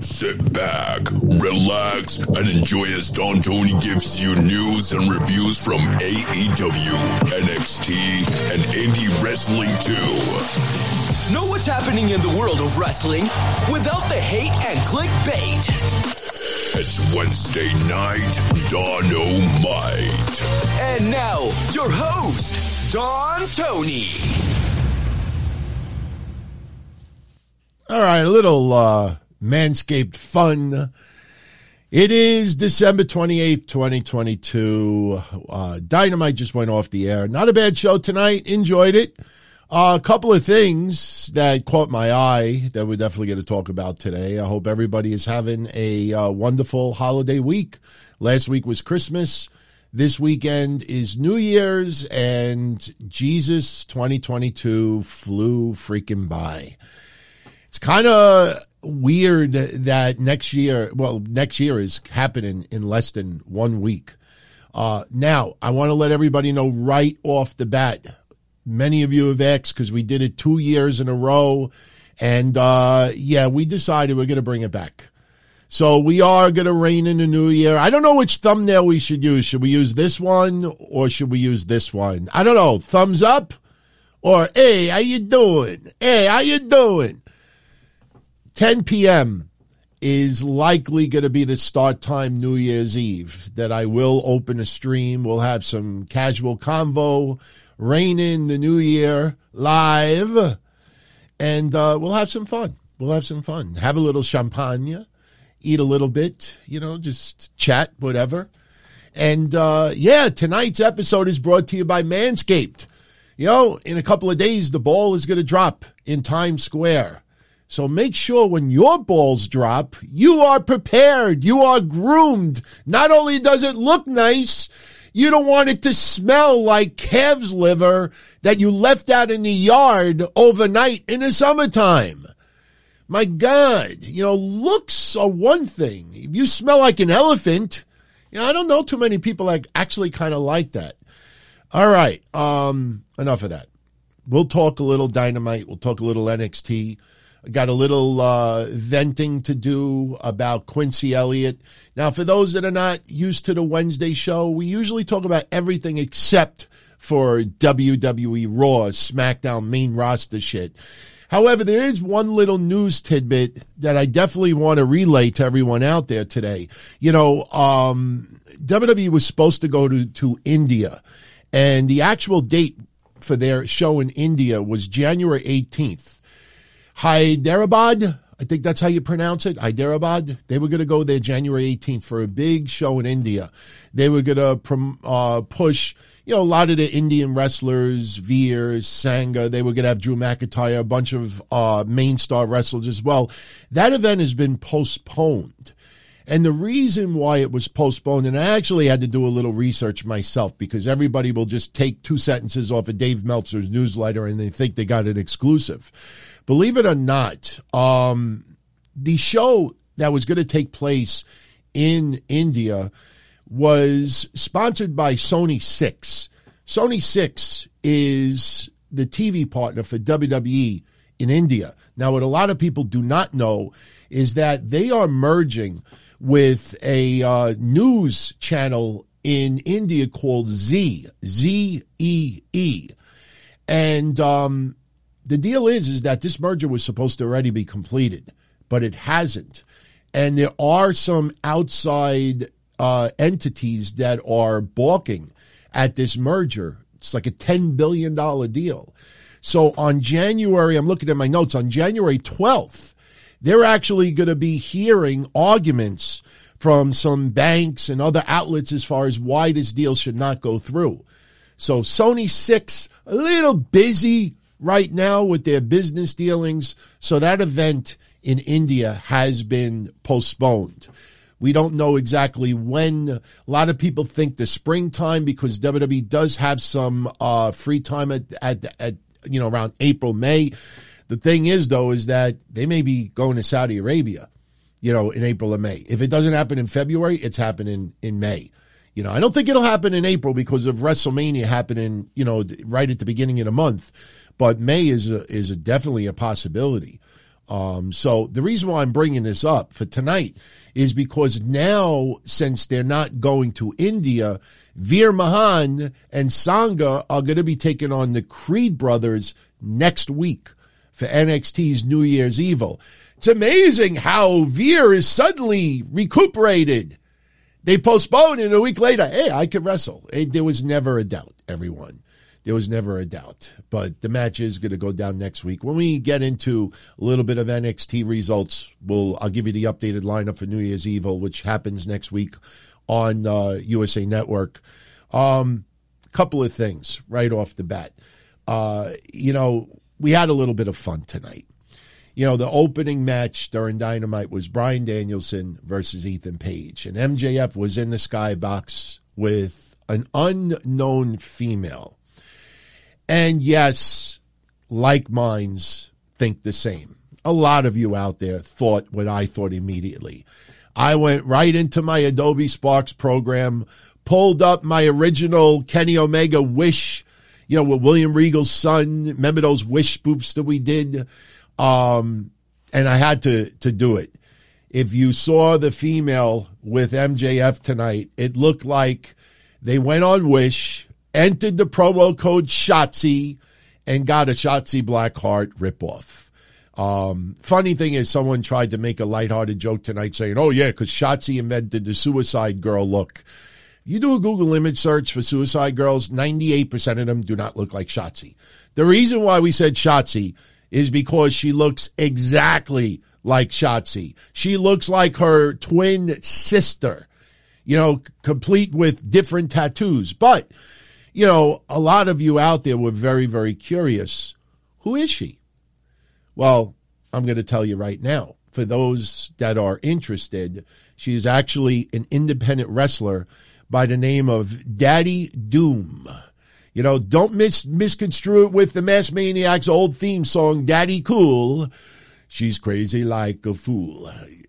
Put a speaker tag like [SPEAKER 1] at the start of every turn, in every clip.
[SPEAKER 1] Sit back, relax, and enjoy as Don Tony gives you news and reviews from AEW, NXT, and indie wrestling too.
[SPEAKER 2] Know what's happening in the world of wrestling without the hate and clickbait.
[SPEAKER 1] It's Wednesday night, Donomite.
[SPEAKER 2] And now, your host, Don Tony.
[SPEAKER 3] All right, a little Manscaped fun. It is December 28th, 2022. Dynamite just went off the air. Not a bad show tonight. Enjoyed it. A couple of things that caught my eye that we're definitely going to talk about today. I hope everybody is having a wonderful holiday week. Last week was Christmas. This weekend is New Year's, and Jesus 2022 flew freaking by. It's kind of weird that next year is happening in less than 1 week. Now, I want to let everybody know right off the bat. Many of you have asked because we did it 2 years in a row. And, we decided we're going to bring it back. So we are going to reign in the new year. I don't know which thumbnail we should use. Should we use this one or should we use this one? I don't know. Thumbs up or, hey, how you doing? Hey, how you doing? 10 p.m. is likely going to be the start time New Year's Eve that I will open a stream. We'll have some casual convo, reign in the new year live, and we'll have some fun. Have a little champagne, eat a little bit, just chat, whatever. And, tonight's episode is brought to you by Manscaped. In a couple of days, the ball is going to drop in Times Square. So make sure when your balls drop, you are prepared. You are groomed. Not only does it look nice, you don't want it to smell like calf's liver that you left out in the yard overnight in the summertime. My God, looks are one thing. If you smell like an elephant, I don't know too many people that actually kind of like that. All right, enough of that. We'll talk a little Dynamite. We'll talk a little NXT. I got a little venting to do about Quincy Elliott. Now, for those that are not used to the Wednesday show, we usually talk about everything except for WWE Raw, SmackDown, main roster shit. However, there is one little news tidbit that I definitely want to relay to everyone out there today. WWE was supposed to go to India, and the actual date for their show in India was January 18th. Hyderabad, I think that's how you pronounce it, Hyderabad. They were going to go there January 18th for a big show in India. They were going to push, a lot of the Indian wrestlers, Veer, Sangha. They were going to have Drew McIntyre, a bunch of main star wrestlers as well. That event has been postponed. And the reason why it was postponed, and I actually had to do a little research myself because everybody will just take 2 sentences off of Dave Meltzer's newsletter and they think they got an exclusive. Believe it or not, the show that was going to take place in India was sponsored by Sony 6. Sony 6 is the TV partner for WWE in India. Now, what a lot of people do not know is that they are merging with a news channel in India called Z-E-E. And the deal is that this merger was supposed to already be completed, but it hasn't. And there are some outside entities that are balking at this merger. It's like a $10 billion deal. So on January, I'm looking at my notes, on January 12th, they're actually going to be hearing arguments from some banks and other outlets as far as why this deal should not go through. So Sony 6, a little busy right now with their business dealings. So that event in India has been postponed. We don't know exactly when. A lot of people think the springtime because WWE does have some free time at around April, May. The thing is, though, is that they may be going to Saudi Arabia, in April or May. If it doesn't happen in February, it's happening in May. I don't think it'll happen in April because of WrestleMania happening, right at the beginning of the month. But May is definitely a possibility. So the reason why I'm bringing this up for tonight is because now, since they're not going to India, Veer Mahan and Sangha are going to be taking on the Creed brothers next week for NXT's New Year's Evil. It's amazing how Veer is suddenly recuperated. They postponed, and a week later, hey, I could wrestle. There was never a doubt, everyone. There was never a doubt. But the match is going to go down next week. When we get into a little bit of NXT results, I'll give you the updated lineup for New Year's Evil, which happens next week on USA Network. Couple of things right off the bat. We had a little bit of fun tonight. The opening match during Dynamite was Bryan Danielson versus Ethan Page. And MJF was in the skybox with an unknown female. And yes, like minds think the same. A lot of you out there thought what I thought immediately. I went right into my Adobe Sparks program, pulled up my original Kenny Omega Wish, with William Regal's son. Remember those Wish spoofs that we did? And I had to do it. If you saw the female with MJF tonight, it looked like they went on Wish, entered the promo code Shotzi, and got a Shotzi Blackheart ripoff. Funny thing is, someone tried to make a lighthearted joke tonight saying, oh yeah, because Shotzi invented the Suicide Girl look. You do a Google image search for Suicide Girls, 98% of them do not look like Shotzi. The reason why we said Shotzi is because she looks exactly like Shotzi. She looks like her twin sister, complete with different tattoos. But, a lot of you out there were very, very curious. Who is she? Well, I'm going to tell you right now. For those that are interested, she is actually an independent wrestler by the name of Daddy Doom. Don't misconstrue it with the Masked Maniac's old theme song, Daddy Cool. She's crazy like a fool.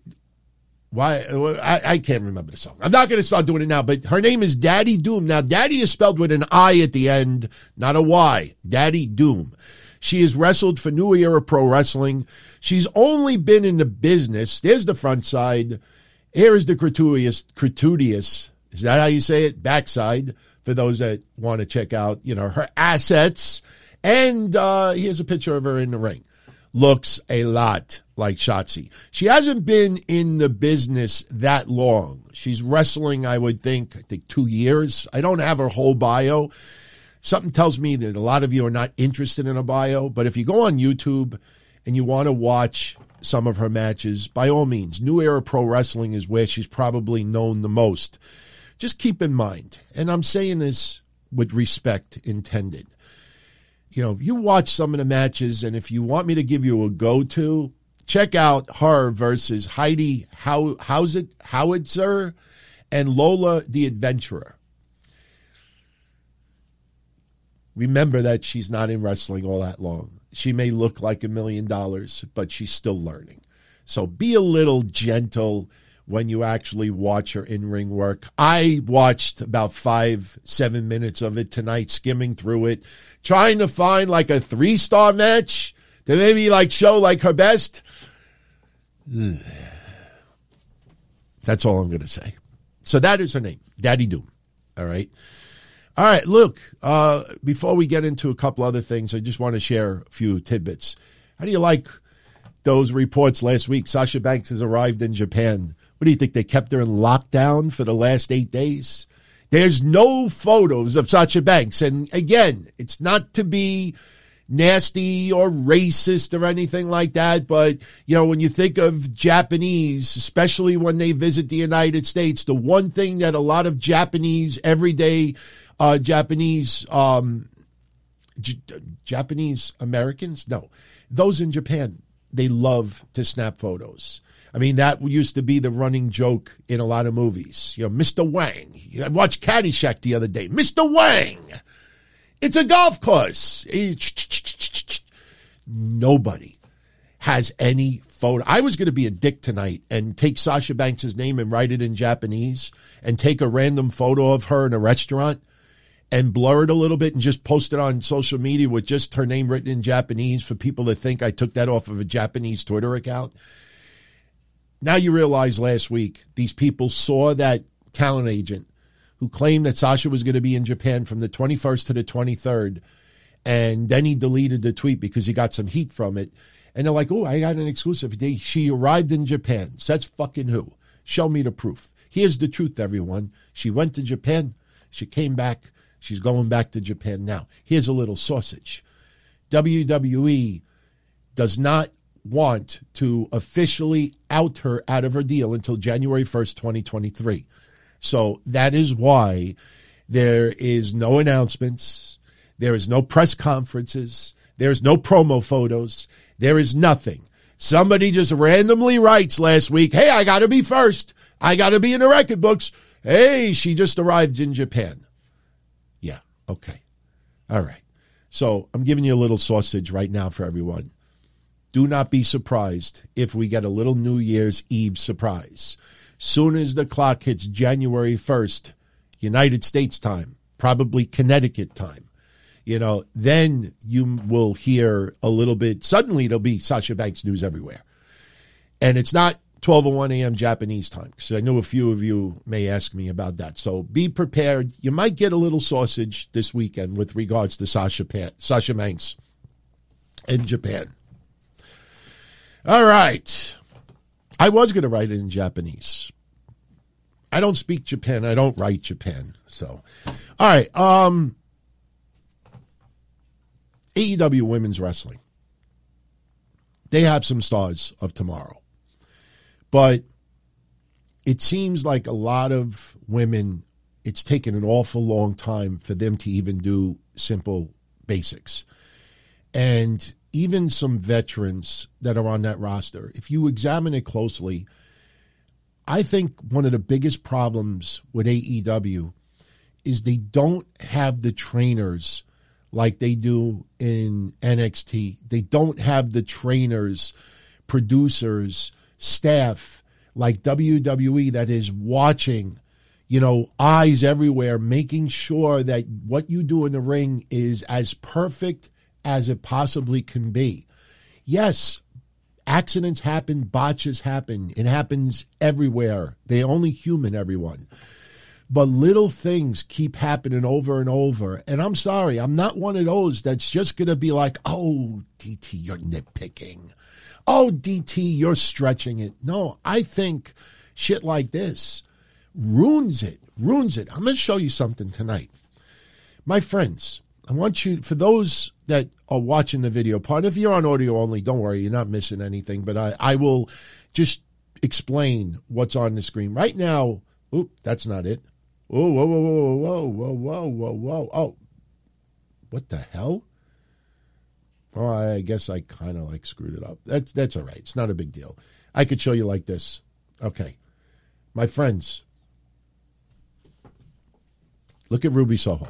[SPEAKER 3] Why? I can't remember the song. I'm not going to start doing it now, but her name is Daddy Doom. Now, Daddy is spelled with an I at the end, not a Y. Daddy Doom. She has wrestled for New Era Pro Wrestling. She's only been in the business. There's the front side. Here is the gratuitous. Is that how you say it? Backside. For those that want to check out, her assets. And here's a picture of her in the ring. Looks a lot like Shotzi. She hasn't been in the business that long. She's wrestling, I think 2 years. I don't have her whole bio. Something tells me that a lot of you are not interested in a bio. But if you go on YouTube and you want to watch some of her matches, by all means, New Era Pro Wrestling is where she's probably known the most. Just keep in mind, and I'm saying this with respect intended, you watch some of the matches, and if you want me to give you a go-to, check out her versus Heidi Howitzer and Lola the Adventurer. Remember that she's not in wrestling all that long. She may look like $1 million, but she's still learning. So be a little gentle when you actually watch her in-ring work. I watched about 5-7 minutes of it tonight, skimming through it, trying to find like a 3-star match to maybe show her best. That's all I'm going to say. So that is her name, Daddy Doom. All right. Look, before we get into a couple other things, I just want to share a few tidbits. How do you like those reports last week? Sasha Banks has arrived in Japan. What do you think? They kept her in lockdown for the last 8 days? There's no photos of Sasha Banks. And again, it's not to be nasty or racist or anything like that. But, when you think of Japanese, especially when they visit the United States, the one thing that a lot of Japanese, everyday Japanese Americans, no, those in Japan, they love to snap photos. I mean, that used to be the running joke in a lot of movies. Mr. Wang. I watched Caddyshack the other day. Mr. Wang. It's a golf course. Nobody has any photo. I was going to be a dick tonight and take Sasha Banks' name and write it in Japanese and take a random photo of her in a restaurant and blur it a little bit and just post it on social media with just her name written in Japanese for people to think I took that off of a Japanese Twitter account. Now you realize last week these people saw that talent agent who claimed that Sasha was going to be in Japan from the 21st to the 23rd, and then he deleted the tweet because he got some heat from it. And they're like, oh, I got an exclusive. She arrived in Japan. So that's fucking who? Show me the proof. Here's the truth, everyone. She went to Japan. She came back. She's going back to Japan now. Here's a little sausage. WWE does not want to officially out her out of her deal until January 1st, 2023. So that is why there is no announcements. There is no press conferences. There's no promo photos. There is nothing. Somebody just randomly writes last week, hey, I got to be first. I got to be in the record books. Hey, she just arrived in Japan. Yeah, okay. All right. So I'm giving you a little sausage right now for everyone. Do not be surprised if we get a little New Year's Eve surprise. Soon as the clock hits January 1st, United States time, probably Connecticut time, then you will hear a little bit. Suddenly there'll be Sasha Banks news everywhere. And it's not 12:01 a.m. Japanese time, because I know a few of you may ask me about that. So be prepared. You might get a little sausage this weekend with regards to Sasha Banks in Japan. All right. I was going to write it in Japanese. I don't speak Japan. I don't write Japan. So, all right. AEW Women's Wrestling. They have some stars of tomorrow. But it seems like a lot of women, it's taken an awful long time for them to even do simple basics. And even some veterans that are on that roster, if you examine it closely, I think one of the biggest problems with AEW is they don't have the trainers like they do in NXT. They don't have the trainers, producers, staff like WWE that is watching, eyes everywhere, making sure that what you do in the ring is as perfect as it possibly can be. Yes, accidents happen, botches happen. It happens everywhere. They're only human, everyone. But little things keep happening over and over. And I'm sorry, I'm not one of those that's just going to be like, oh, DT, you're nitpicking. Oh, DT, you're stretching it. No, I think shit like this ruins it. I'm going to show you something tonight. My friends, I want you, for those that are watching the video part, if you're on audio only, don't worry, you're not missing anything, but I will just explain what's on the screen. Right now, oop, that's not it. Oh, whoa, whoa, whoa, whoa, whoa, whoa, whoa, whoa. Oh, what the hell? Oh, I guess I kind of screwed it up. That's all right. It's not a big deal. I could show you like this. Okay. My friends, look at Ruby Soho.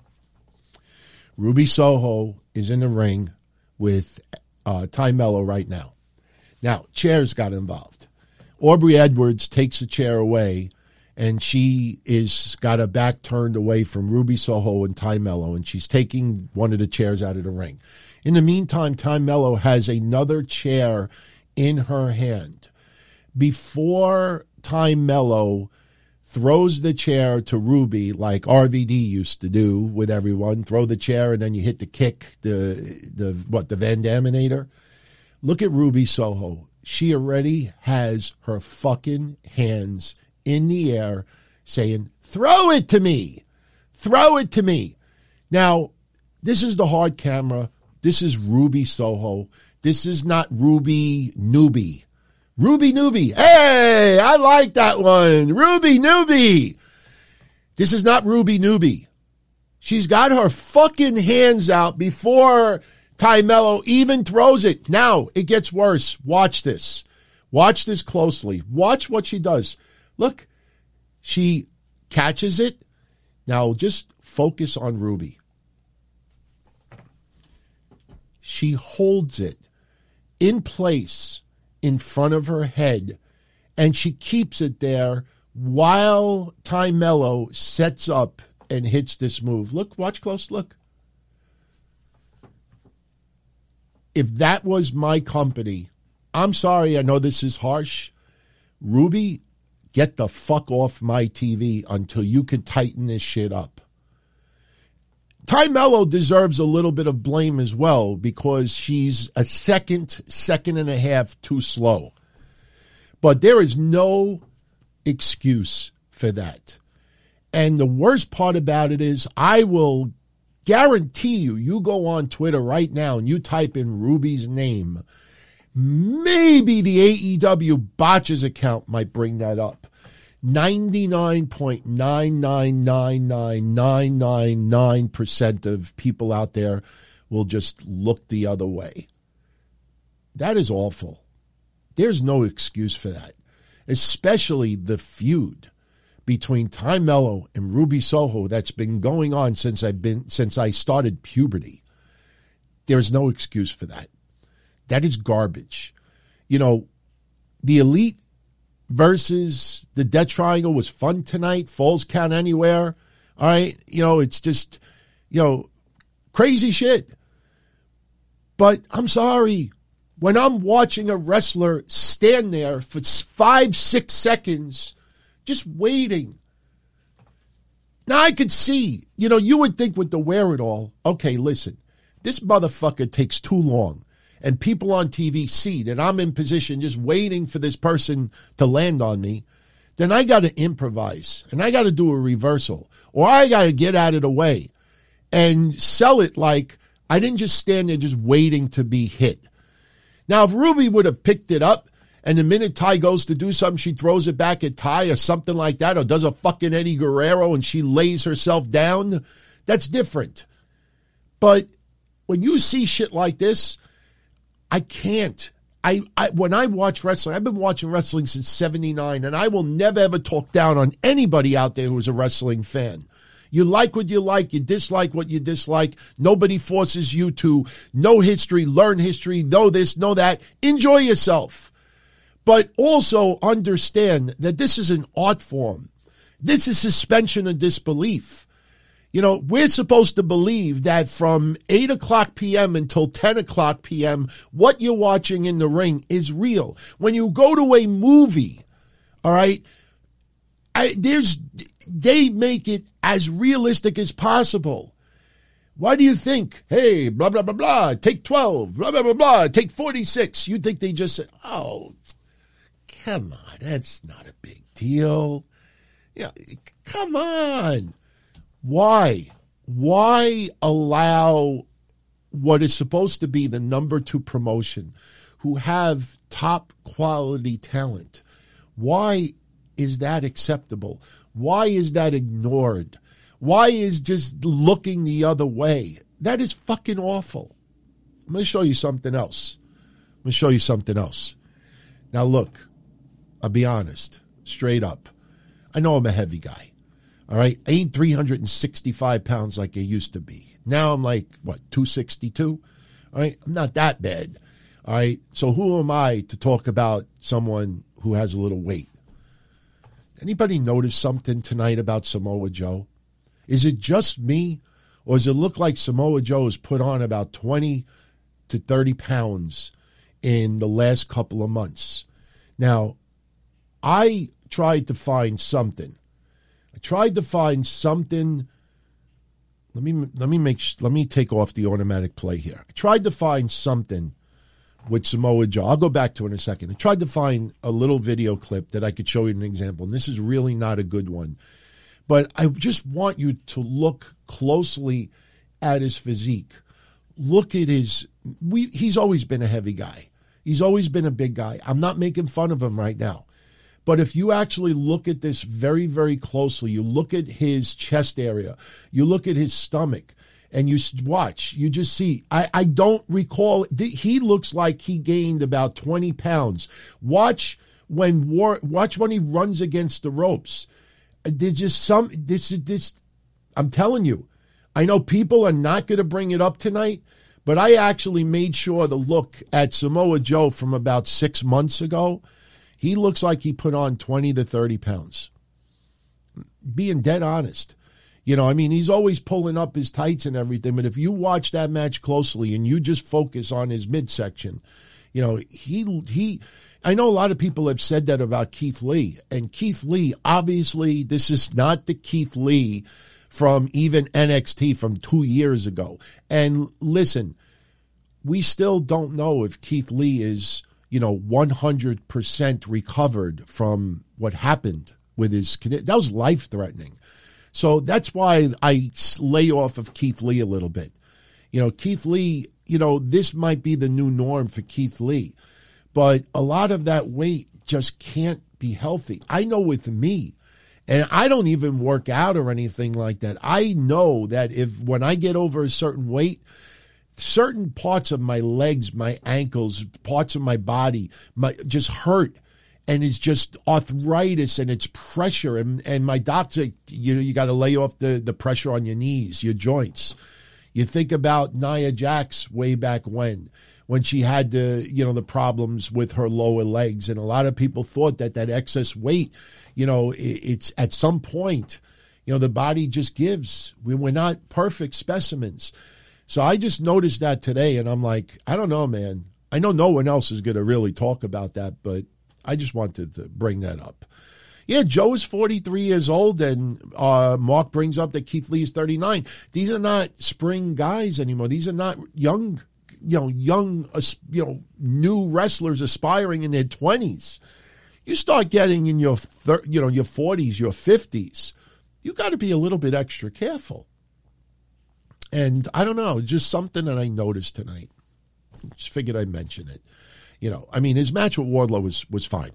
[SPEAKER 3] Ruby Soho is in the ring with Ty Mello right now. Now, chairs got involved. Aubrey Edwards takes a chair away, and she is got her back turned away from Ruby Soho and Ty Mello, and she's taking one of the chairs out of the ring. In the meantime, Ty Mello has another chair in her hand. Before Ty Mello throws the chair to Ruby like RVD used to do with everyone, throw the chair and then you hit the kick, the Van Daminator. Look at Ruby Soho. She already has her fucking hands in the air saying, throw it to me. Throw it to me. Now, this is the hard camera. This is Ruby Soho. This is not Ruby Newbie. Ruby Newbie. Hey, I like that one. Ruby Newbie. This is not Ruby Newbie. She's got her fucking hands out before Ty Mello even throws it. Now, it gets worse. Watch this. Watch this closely. Watch what she does. Look, she catches it. Now, just focus on Ruby. She holds it in place in front of her head, and she keeps it there while Ty Mello sets up and hits this move. Look, watch close, look. If that was my company, I'm sorry, I know this is harsh. Ruby, get the fuck off my TV until you could tighten this shit up. Ty Mello deserves a little bit of blame as well because she's a second and a half too slow. But there is no excuse for that. And the worst part about it is I will guarantee you go on Twitter right now and you type in Ruby's name. Maybe the AEW Botches account might bring that up. 99.9999999% of people out there will just look the other way. That is awful. There's no excuse for that, especially the feud between Ty Mello and Ruby Soho that's been going on since I started puberty. There's no excuse for that. That is garbage. You know, the Elite versus the Death Triangle was fun tonight. Falls Count Anywhere. All right. You know, it's just, you know, crazy shit. But I'm sorry. When I'm watching a wrestler stand there for 5-6 seconds, just waiting. Now I could see, you know, you would think with the wherewithal, okay, listen, this motherfucker takes too long. And people on TV see that I'm in position just waiting for this person to land on me, then I got to improvise and I got to do a reversal or I got to get out of the way and sell it like I didn't just stand there just waiting to be hit. Now, if Ruby would have picked it up and the minute Ty goes to do something, she throws it back at Ty or something like that or does a fucking Eddie Guerrero and she lays herself down, that's different. But when you see shit like this, I can't. When I watch wrestling, I've been watching wrestling since 79, and I will never, ever talk down on anybody out there who's a wrestling fan. You like what you like. You dislike what you dislike. Nobody forces you to know history, learn history, know this, know that. Enjoy yourself. But also understand that this is an art form. This is suspension of disbelief. You know, we're supposed to believe that from 8 o'clock p.m. until 10 o'clock p.m., what you're watching in the ring is real. When you go to a movie, all right, they make it as realistic as possible. Why do you think, hey, blah, blah, blah, blah, take 12, blah, blah, blah, blah, take 46? You think they just say, oh, come on, that's not a big deal. Yeah, come on. Why? Why allow what is supposed to be the number 2 promotion who have top quality talent? Why is that acceptable? Why is that ignored? Why is just looking the other way? That is fucking awful. I'm going to show you something else. Now look, I'll be honest, straight up. I know I'm a heavy guy. All right, I ain't 365 pounds like I used to be. Now I'm like, 262? All right, I'm not that bad. All right, so who am I to talk about someone who has a little weight? Anybody notice something tonight about Samoa Joe? Is it just me, or does it look like Samoa Joe has put on about 20 to 30 pounds in the last couple of months? Now, I tried to find something. Let me take off the automatic play here. I tried to find something with Samoa Joe. I'll go back to it in a second. I tried to find a little video clip that I could show you an example, and this is really not a good one. But I just want you to look closely at his physique. Look at he's always been a heavy guy. He's always been a big guy. I'm not making fun of him right now. But if you actually look at this very, very closely, you look at his chest area, you look at his stomach, and you watch, you just see, I don't recall, he looks like he gained about 20 pounds. Watch when he runs against the ropes. There's just I'm telling you, I know people are not going to bring it up tonight, but I actually made sure to look at Samoa Joe from about 6 months ago. He looks like he put on 20 to 30 pounds. Being dead honest. You know, I mean, he's always pulling up his tights and everything, but if you watch that match closely and you just focus on his midsection, you know, I know a lot of people have said that about Keith Lee, and Keith Lee, obviously, this is not the Keith Lee from even NXT from 2 years ago. And listen, we still don't know if Keith Lee is, you know, 100% recovered from what happened with his, that was life-threatening. So that's why I lay off of Keith Lee a little bit. You know, Keith Lee, you know, this might be the new norm for Keith Lee, but a lot of that weight just can't be healthy. I know with me, and I don't even work out or anything like that. I know that when I get over a certain weight, certain parts of my legs, my ankles, parts of my body just hurt. And it's just arthritis and it's pressure. And my doctor, you got to lay off the pressure on your knees, your joints. You think about Nia Jax way back when she had the problems with her lower legs. And a lot of people thought that excess weight, it's at some point, the body just gives. We're not perfect specimens. So I just noticed that today, and I'm like, I don't know, man. I know no one else is going to really talk about that, but I just wanted to bring that up. Yeah, Joe is 43 years old, and Mark brings up that Keith Lee is 39. These are not spring guys anymore. These are not young, new wrestlers aspiring in their 20s. You start getting in your 40s, your 50s. You got to be a little bit extra careful. And I don't know, just something that I noticed tonight. Just figured I'd mention it. His match with Wardlow was fine.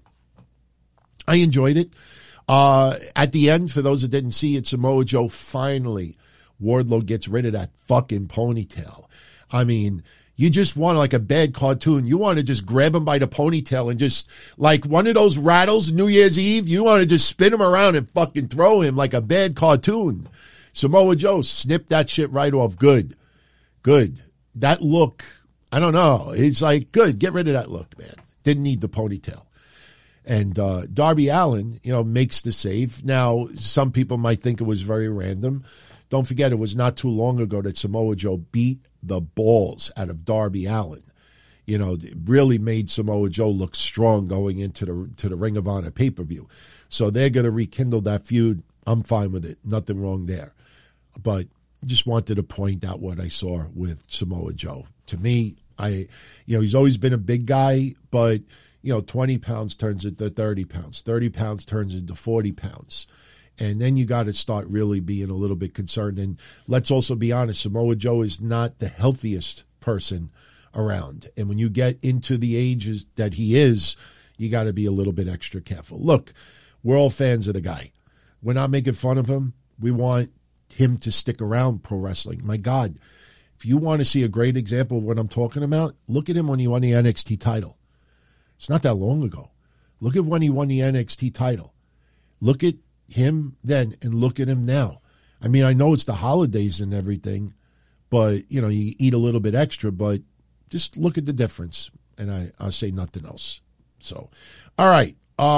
[SPEAKER 3] I enjoyed it. At the end, for those that didn't see it, Samoa Joe finally, Wardlow gets rid of that fucking ponytail. I mean, you just want like a bad cartoon. You want to just grab him by the ponytail and just, like one of those rattles, New Year's Eve, you want to just spin him around and fucking throw him like a bad cartoon. Samoa Joe snipped that shit right off. Good. That look, I don't know. It's like, good, get rid of that look, man. Didn't need the ponytail. And Darby Allin, makes the save. Now, some people might think it was very random. Don't forget, it was not too long ago that Samoa Joe beat the balls out of Darby Allin. It really made Samoa Joe look strong going into the Ring of Honor pay-per-view. So they're going to rekindle that feud. I'm fine with it. Nothing wrong there. But just wanted to point out what I saw with Samoa Joe. To me, he's always been a big guy, but 20 pounds turns into 30 pounds. 30 pounds turns into 40 pounds. And then you got to start really being a little bit concerned. And let's also be honest, Samoa Joe is not the healthiest person around. And when you get into the ages that he is, you got to be a little bit extra careful. Look, we're all fans of the guy. We're not making fun of him. We want him to stick around pro wrestling. My God, if you want to see a great example of what I'm talking about, look at him when he won the NXT title. It's not that long ago. Look at when he won the NXT title. Look at him then and look at him now. I mean, I know it's the holidays and everything, but, you eat a little bit extra, but just look at the difference. And I'll say nothing else. So, all right.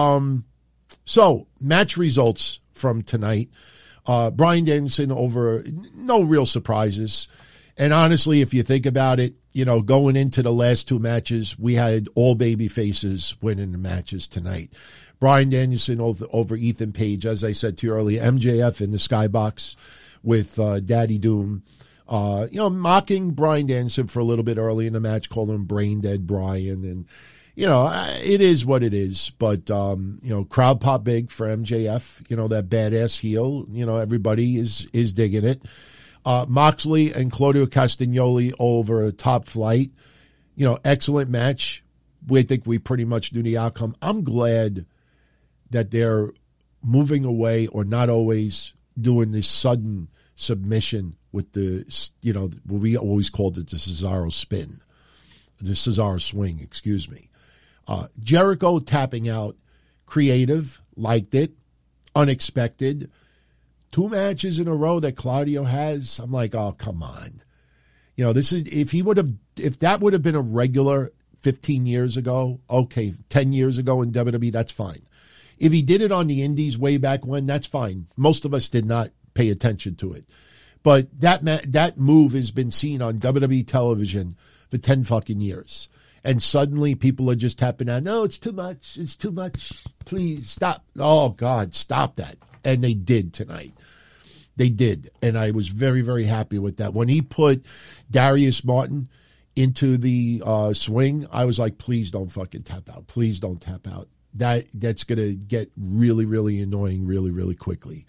[SPEAKER 3] So, match results from tonight. Bryan Danielson over, no real surprises. And honestly, if you think about it, going into the last two matches, we had all baby faces winning the matches tonight. Bryan Danielson over Ethan Page, as I said to you earlier, MJF in the skybox with Daddy Doom. Mocking Bryan Danielson for a little bit early in the match, calling him Brain Dead Bryan. And, it is what it is. But, crowd pop big for MJF, that badass heel. Everybody is digging it. Moxley and Claudio Castagnoli over Top Flight. Excellent match. We think we pretty much knew the outcome. I'm glad that they're moving away or not always doing this sudden submission with the, what we always called it the Cesaro spin. The Cesaro swing, excuse me. Jericho tapping out. Creative. Liked it. Unexpected. 2 matches in a row that Claudio has. I'm like, oh, come on. This is, if that would have been a regular 15 years ago, okay, 10 years ago in WWE, that's fine. If he did it on the indies way back when, that's fine. Most of us did not pay attention to it. But that move has been seen on WWE television for 10 fucking years. And suddenly people are just tapping out, no, it's too much. It's too much. Please stop. Oh, God, stop that. And they did tonight. They did. And I was very, very happy with that. When he put Darius Martin into the swing, I was like, please don't fucking tap out. Please don't tap out. That's going to get really, really annoying really, really quickly.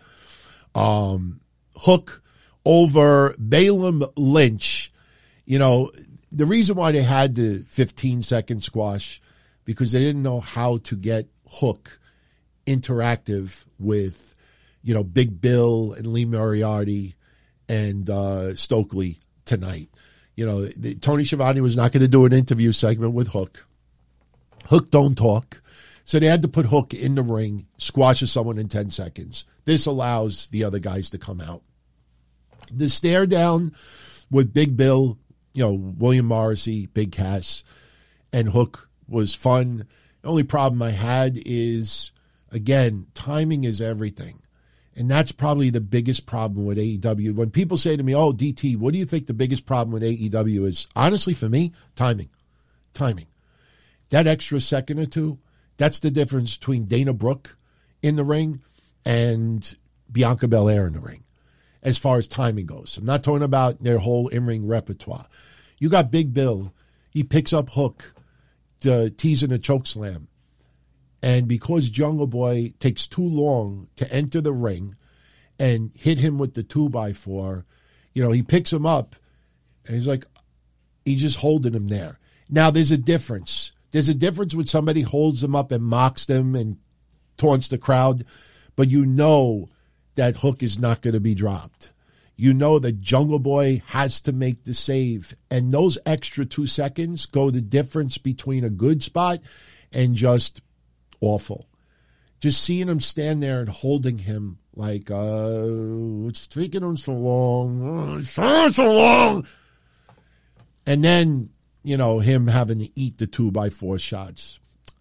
[SPEAKER 3] Hook over Balaam Lynch. You know, the reason why they had the 15-second squash, because they didn't know how to get Hook interactive with, you know, Big Bill and Lee Moriarty and Stokely tonight. You know, Tony Schiavone was not going to do an interview segment with Hook. Hook don't talk. So they had to put Hook in the ring, squashes someone in 10 seconds. This allows the other guys to come out. The stare down with Big Bill, you know, William Morrissey, Big Cass, and Hook was fun. The only problem I had is, again, timing is everything. And that's probably the biggest problem with AEW. When people say to me, oh, DT, what do you think the biggest problem with AEW is? Honestly, for me, timing. Timing. That extra second or two, that's the difference between Dana Brooke in the ring and Bianca Belair in the ring, as far as timing goes. I'm not talking about their whole in-ring repertoire. You got Big Bill. He picks up Hook, teasing a chokeslam. And because Jungle Boy takes too long to enter the ring and hit him with the 2x4, you know, he picks him up and he's like, he's just holding him there. Now, there's a difference. There's a difference when somebody holds them up and mocks them and taunts the crowd, but you know that Hook is not going to be dropped. You know that Jungle Boy has to make the save, and those extra 2 seconds go the difference between a good spot and just awful. Just seeing him stand there and holding him like, it's taking him so long. It's so long. And then, you know, him having to eat the 2x4 shots.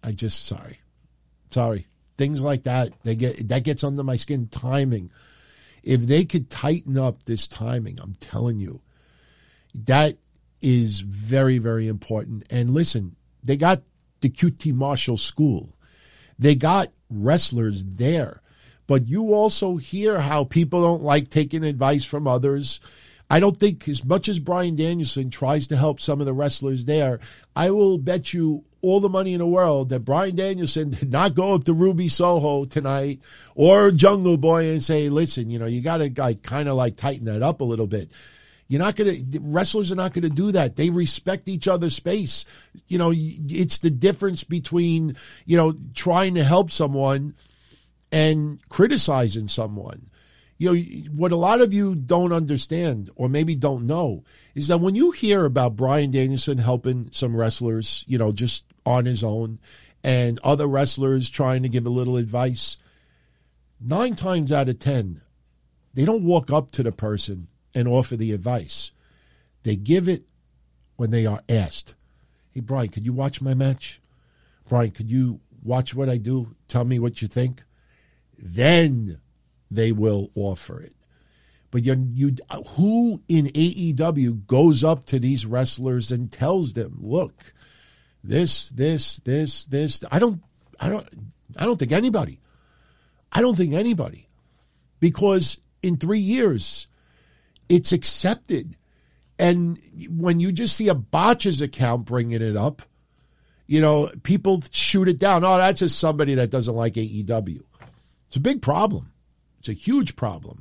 [SPEAKER 3] Sorry. Things like that, that gets under my skin. Timing. If they could tighten up this timing, I'm telling you, that is very, very important. And listen, they got the QT Marshall School. They got wrestlers there. But you also hear how people don't like taking advice from others. I don't think, as much as Bryan Danielson tries to help some of the wrestlers there, I will bet you all the money in the world that Bryan Danielson did not go up to Ruby Soho tonight or Jungle Boy and say, listen, you know, you got to kind of tighten that up a little bit. Wrestlers are not going to do that. They respect each other's space. You know, it's the difference between, you know, trying to help someone and criticizing someone. You know, what a lot of you don't understand or maybe don't know is that when you hear about Bryan Danielson helping some wrestlers, you know, just on his own, and other wrestlers trying to give a little advice, 9 times out of 10, they don't walk up to the person and offer the advice. They give it when they are asked. Hey, Bryan, could you watch my match? Bryan, could you watch what I do? Tell me what you think. Then they will offer it. But who in AEW goes up to these wrestlers and tells them, look, this. I don't think anybody. I don't think anybody. Because in 3 years, it's accepted. And when you just see a Botches account bringing it up, you know, people shoot it down. Oh, that's just somebody that doesn't like AEW. It's a big problem. It's a huge problem.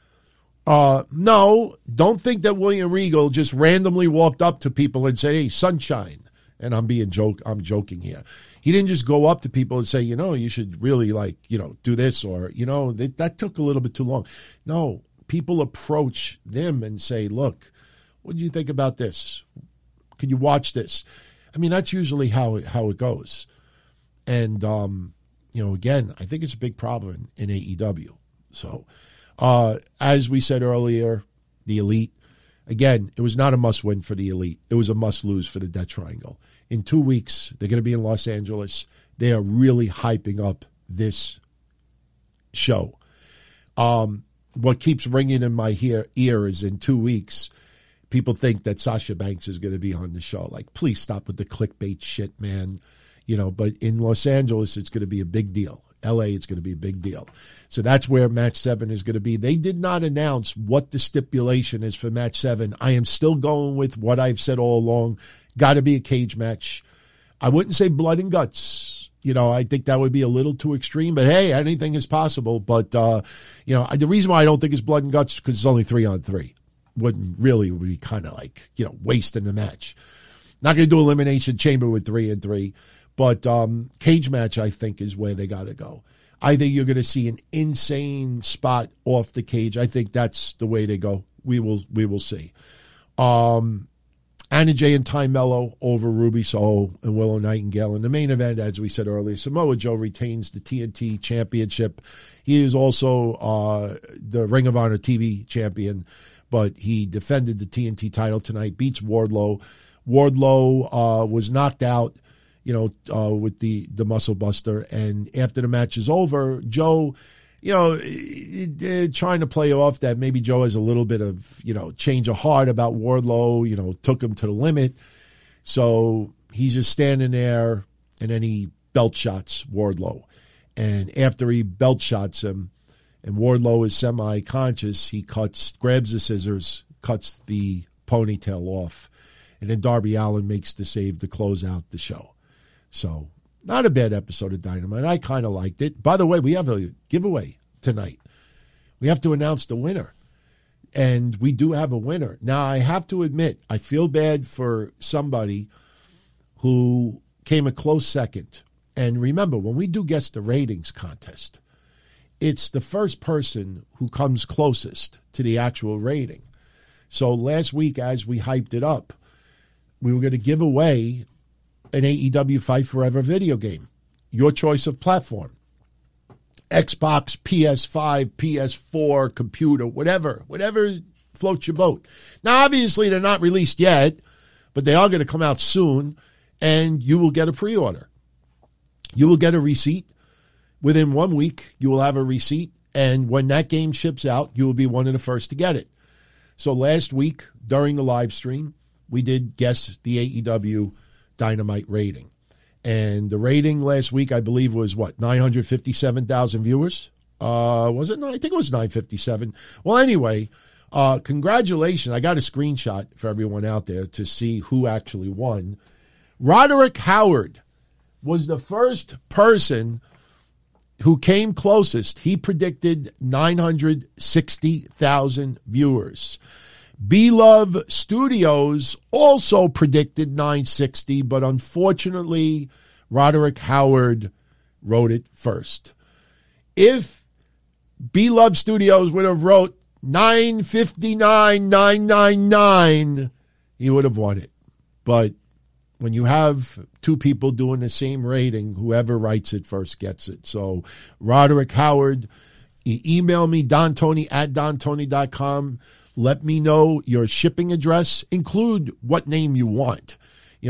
[SPEAKER 3] No, don't think that William Regal just randomly walked up to people and said, hey, sunshine. And I'm joking here. He didn't just go up to people and say, you know, you should really do this, or, you know, that took a little bit too long. No, people approach them and say, look, what do you think about this? Can you watch this? I mean, that's usually how it goes. And, you know, again, I think it's a big problem in AEW. So, as we said earlier, the Elite, again, it was not a must-win for the Elite. It was a must-lose for the Death Triangle. In 2 weeks, they're going to be in Los Angeles. They are really hyping up this show. You what keeps ringing in my ear is in 2 weeks, people think that Sasha Banks is going to be on the show. Like, please stop with the clickbait shit, man. But in Los Angeles, it's going to be a big deal. LA, it's going to be a big deal. So that's where match 7 is going to be. They did not announce what the stipulation is for match 7. I am still going with what I've said all along. Got to be a cage match. I wouldn't say blood and guts. I think that would be a little too extreme, but hey, anything is possible. But, the reason why I don't think it's blood and guts is because it's only 3-on-3. Would be kind of like, wasting the match. Not going to do Elimination Chamber with 3-on-3. But cage match, I think, is where they got to go. I think you're going to see an insane spot off the cage. I think that's the way they go. We will see. Anna Jay and Ty Mello over Ruby Soho and Willow Nightingale. In the main event, as we said earlier, Samoa Joe retains the TNT Championship. He is also the Ring of Honor TV champion, but he defended the TNT title tonight, beats Wardlow. Wardlow was knocked out, with the Muscle Buster. And after the match is over, Joe, trying to play off that maybe Joe has a little bit of, change of heart about Wardlow, took him to the limit. So he's just standing there, and then he belt shots Wardlow. And after he belt shots him, and Wardlow is semi-conscious, he grabs the scissors, cuts the ponytail off. And then Darby Allin makes the save to close out the show. So, not a bad episode of Dynamite. I kind of liked it. By the way, we have a giveaway tonight. We have to announce the winner. And we do have a winner. Now, I have to admit, I feel bad for somebody who came a close second. And remember, when we do Guess the Ratings contest, it's the first person who comes closest to the actual rating. So last week, as we hyped it up, we were going to give away an AEW Fight Forever video game. Your choice of platform. Xbox, PS5, PS4, computer, whatever floats your boat. Now, obviously, they're not released yet, but they are going to come out soon, and you will get a pre-order. You will get a receipt. Within 1 week, you will have a receipt, and when that game ships out, you will be one of the first to get it. So last week, during the live stream, we did Guess the AEW Dynamite rating. And the rating last week, I believe, was 957,000 viewers? Was it? No, I think it was 957. Well, anyway, congratulations. I got a screenshot for everyone out there to see who actually won. Roderick Howard was the first person who came closest. He predicted 960,000 viewers. B-Love Studios also predicted 960, but unfortunately, Roderick Howard wrote it first. If B-Love Studios would have wrote 959,999, he would have won it. But when you have two people doing the same rating, whoever writes it first gets it. So, Roderick Howard, email me, dontony@dontony.com. Let me know your shipping address. Include what name you want.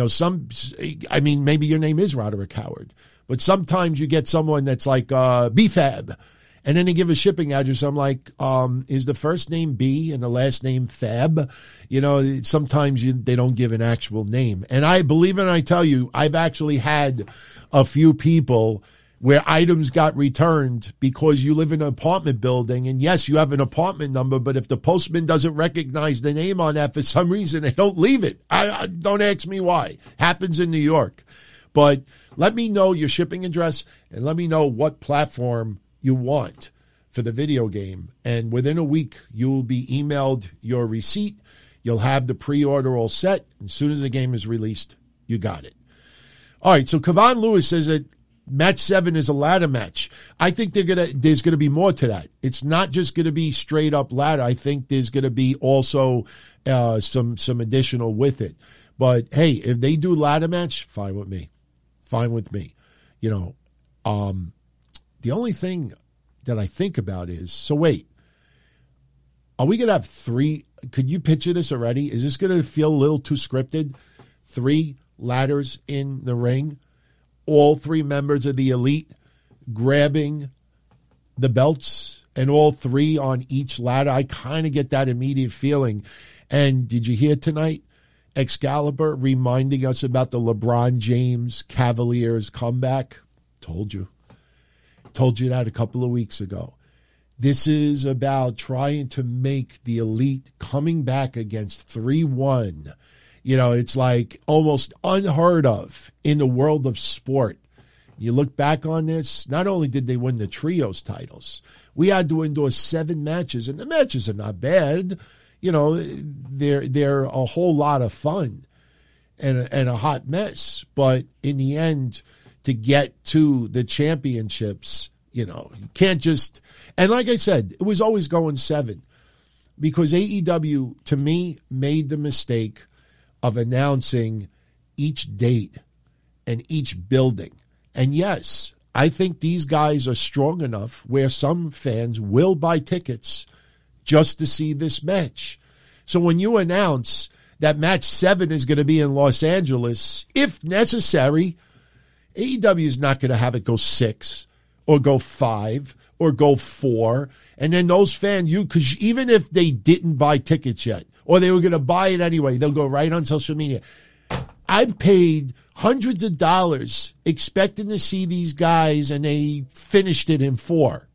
[SPEAKER 3] Maybe your name is Roderick Howard, but sometimes you get someone that's like B-Fab, and then they give a shipping address. I'm like, is the first name B and the last name Fab? Sometimes they don't give an actual name. And I believe and I tell you, I've actually had a few people where items got returned because you live in an apartment building, and yes, you have an apartment number, but if the postman doesn't recognize the name on that for some reason, they don't leave it. I don't ask me why. Happens in New York. But let me know your shipping address and let me know what platform you want for the video game. And within a week, you will be emailed your receipt. You'll have the pre-order all set. As soon as the game is released, you got it. All right, so Kevon Lewis says that Match 7 is a ladder match. I think there's gonna be more to that. It's not just gonna be straight up ladder. I think there's gonna be also some additional with it. But hey, if they do ladder match, fine with me. Fine with me. The only thing that I think about is, so wait, are we gonna have 3? Could you picture this already? Is this gonna feel a little too scripted? 3 ladders in the ring. All 3 members of the Elite grabbing the belts and all three on each ladder. I kind of get that immediate feeling. And did you hear tonight Excalibur reminding us about the LeBron James Cavaliers comeback? Told you that a couple of weeks ago. This is about trying to make the elite coming back against 3-1. It's like almost unheard of in the world of sport. You look back on this, not only did they win the trios titles, we had to endure 7 matches, and the matches are not bad. They're a whole lot of fun and a hot mess. But in the end, to get to the championships, you can't just, and like I said, it was always going 7 because AEW, to me, made the mistake of announcing each date and each building. And yes, I think these guys are strong enough where some fans will buy tickets just to see this match. So when you announce that match 7 is going to be in Los Angeles, if necessary, AEW is not going to have it go 6 or go 5 or go 4. And then those fans, because even if they didn't buy tickets yet, or they were going to buy it anyway, they'll go right on social media. I paid hundreds of dollars expecting to see these guys, and they finished it in 4.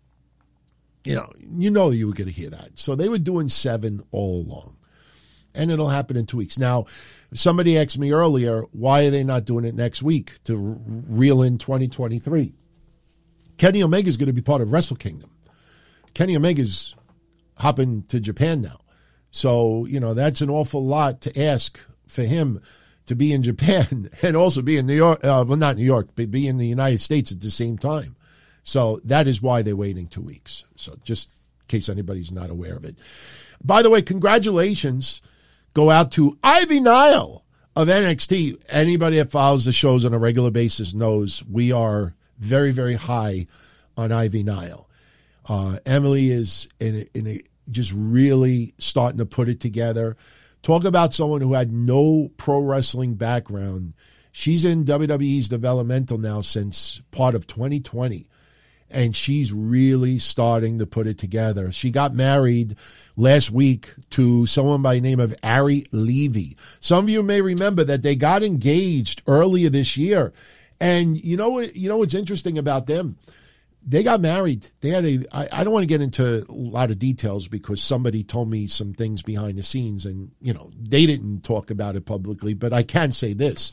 [SPEAKER 3] You were going to hear that. So they were doing 7 all along. And it'll happen in 2 weeks. Now, somebody asked me earlier, why are they not doing it next week to reel in 2023? Kenny Omega is going to be part of Wrestle Kingdom. Kenny Omega's hopping to Japan now. So, that's an awful lot to ask for him to be in Japan and also be in New York. Not New York, but be in the United States at the same time. So that is why they're waiting 2 weeks. So just in case anybody's not aware of it. By the way, congratulations go out to Ivy Nile of NXT. Anybody that follows the shows on a regular basis knows we are very, very high on Ivy Nile. Emily is just really starting to put it together. Talk about someone who had no pro wrestling background. She's in WWE's developmental now since part of 2020. And she's really starting to put it together. She got married last week to someone by the name of Ari Levy. Some of you may remember that they got engaged earlier this year. And you know what's interesting about them? They got married. They had I don't want to get into a lot of details because somebody told me some things behind the scenes and, they didn't talk about it publicly, but I can say this.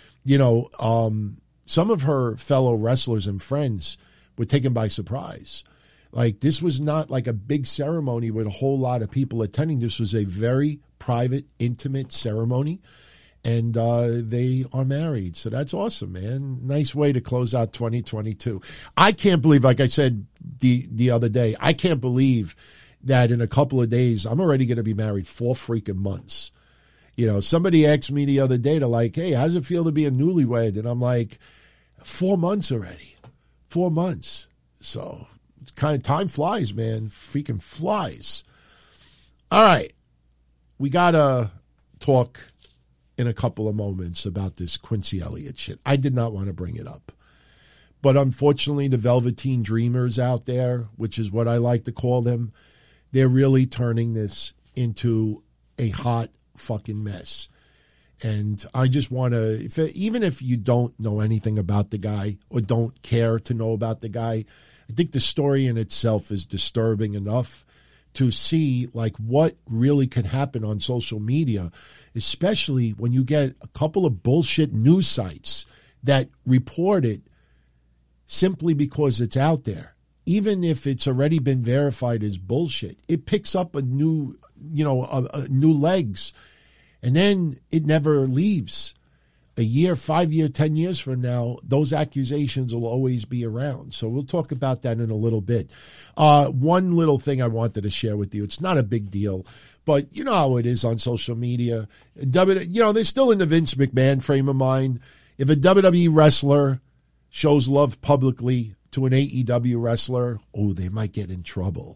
[SPEAKER 3] Some of her fellow wrestlers and friends were taken by surprise. Like, this was not like a big ceremony with a whole lot of people attending. This was a very private, intimate ceremony. And they are married. So that's awesome, man. Nice way to close out 2022. I can't believe, like I said the other day, I can't believe that in a couple of days, I'm already going to be married 4 freaking months. Somebody asked me the other day, they're like, hey, how does it feel to be a newlywed? And I'm like, 4 months already. 4 months. So it's kind of, time flies, man. Freaking flies. All right. We got to talk in a couple of moments about this Quincy Elliott shit. I did not want to bring it up. But unfortunately, the Velveteen Dreamers out there, which is what I like to call them, they're really turning this into a hot fucking mess. And I just want to, even if you don't know anything about the guy or don't care to know about the guy, I think the story in itself is disturbing enough to see like what really can happen on social media, especially when you get a couple of bullshit news sites that report it simply because it's out there. Even if it's already been verified as bullshit, it picks up a new, new legs, and then it never leaves. A year, 5 years, 10 years from now, those accusations will always be around. So we'll talk about that in a little bit. One little thing I wanted to share with you. It's not a big deal, but you know how it is on social media. They're still in the Vince McMahon frame of mind. If a WWE wrestler shows love publicly to an AEW wrestler, they might get in trouble.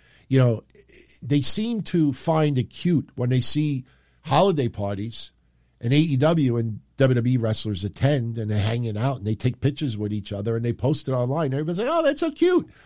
[SPEAKER 3] They seem to find it cute when they see holiday parties and AEW and WWE wrestlers attend and they're hanging out and they take pictures with each other and they post it online. Everybody's like, oh, that's so cute.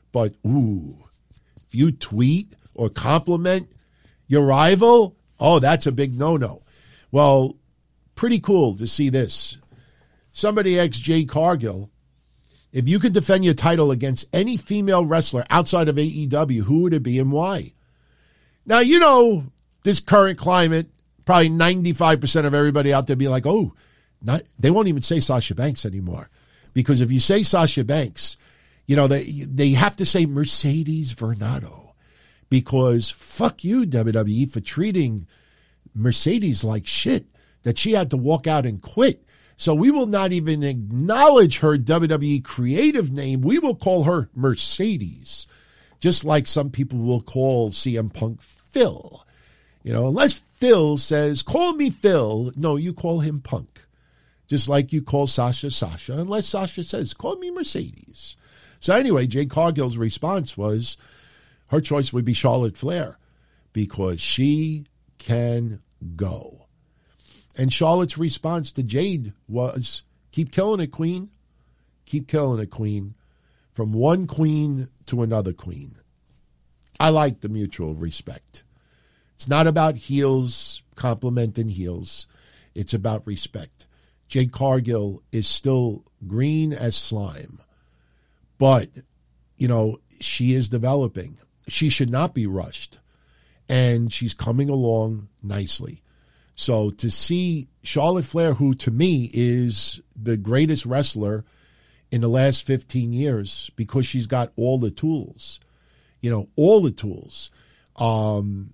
[SPEAKER 3] But, if you tweet or compliment your rival, that's a big no-no. Well, pretty cool to see this. Somebody asked Jade Cargill, if you could defend your title against any female wrestler outside of AEW, who would it be and why? Now, this current climate, probably 95% of everybody out there be like, they won't even say Sasha Banks anymore. Because if you say Sasha Banks, they have to say Mercedes Varnado. Because fuck you, WWE, for treating Mercedes like shit, that she had to walk out and quit. So we will not even acknowledge her WWE creative name. We will call her Mercedes, just like some people will call CM Punk Phil. Unless Phil says, call me Phil. No, you call him Punk. Just like you call Sasha, unless Sasha says, call me Mercedes. So anyway, Jade Cargill's response was her choice would be Charlotte Flair because she can go. And Charlotte's response to Jade was, keep killing it, queen. Keep killing it, queen. From one queen to another queen. I like the mutual respect. It's not about heels complimenting heels. It's about respect. Jade Cargill is still green as slime. But, she is developing. She should not be rushed. And she's coming along nicely. So to see Charlotte Flair, who to me is the greatest wrestler in the last 15 years because she's got all the tools, all the tools, and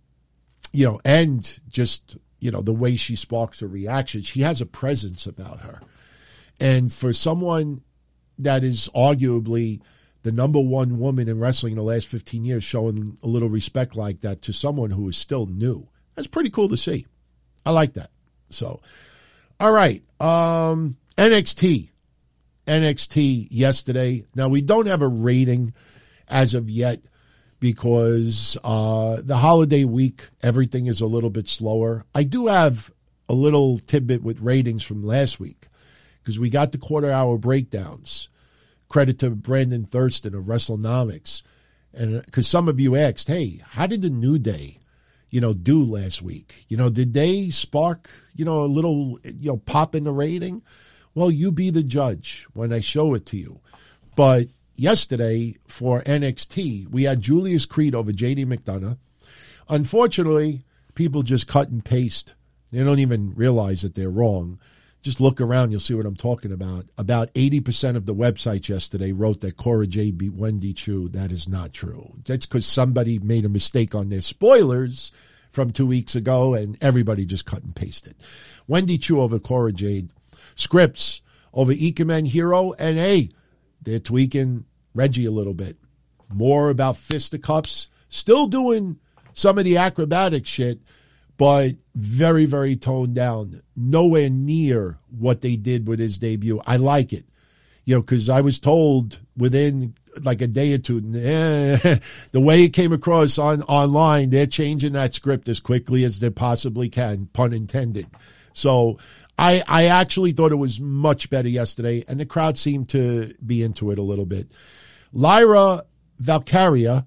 [SPEAKER 3] just, the way she sparks her reaction. She has a presence about her. And for someone that is arguably the number one woman in wrestling in the last 15 years, showing a little respect like that to someone who is still new, that's pretty cool to see. I like that. So, all right. NXT yesterday. Now, we don't have a rating as of yet because the holiday week, everything is a little bit slower. I do have a little tidbit with ratings from last week because we got the quarter-hour breakdowns. Credit to Brandon Thurston of WrestleNomics. And because some of you asked, hey, how did the New Day do last week? Did they spark, a little, pop in the rating? Well, you be the judge when I show it to you. But yesterday for NXT, we had Julius Creed over JD McDonough. Unfortunately, people just cut and paste. They don't even realize that they're wrong. Just look around, you'll see what I'm talking about. About 80% of the websites yesterday wrote that Cora Jade beat Wendy Chu. That is not true. That's because somebody made a mistake on their spoilers from 2 weeks ago, and everybody just cut and pasted. Wendy Chu over Cora Jade. Scripps over Ikemen Hero, and hey, they're tweaking Reggie a little bit. More about fisticuffs. Still doing some of the acrobatic shit, but very, very toned down. Nowhere near what they did with his debut. I like it. Because I was told within like a day or two, the way it came across online, they're changing that script as quickly as they possibly can, pun intended. So I actually thought it was much better yesterday, and the crowd seemed to be into it a little bit. Lyra Valkyria.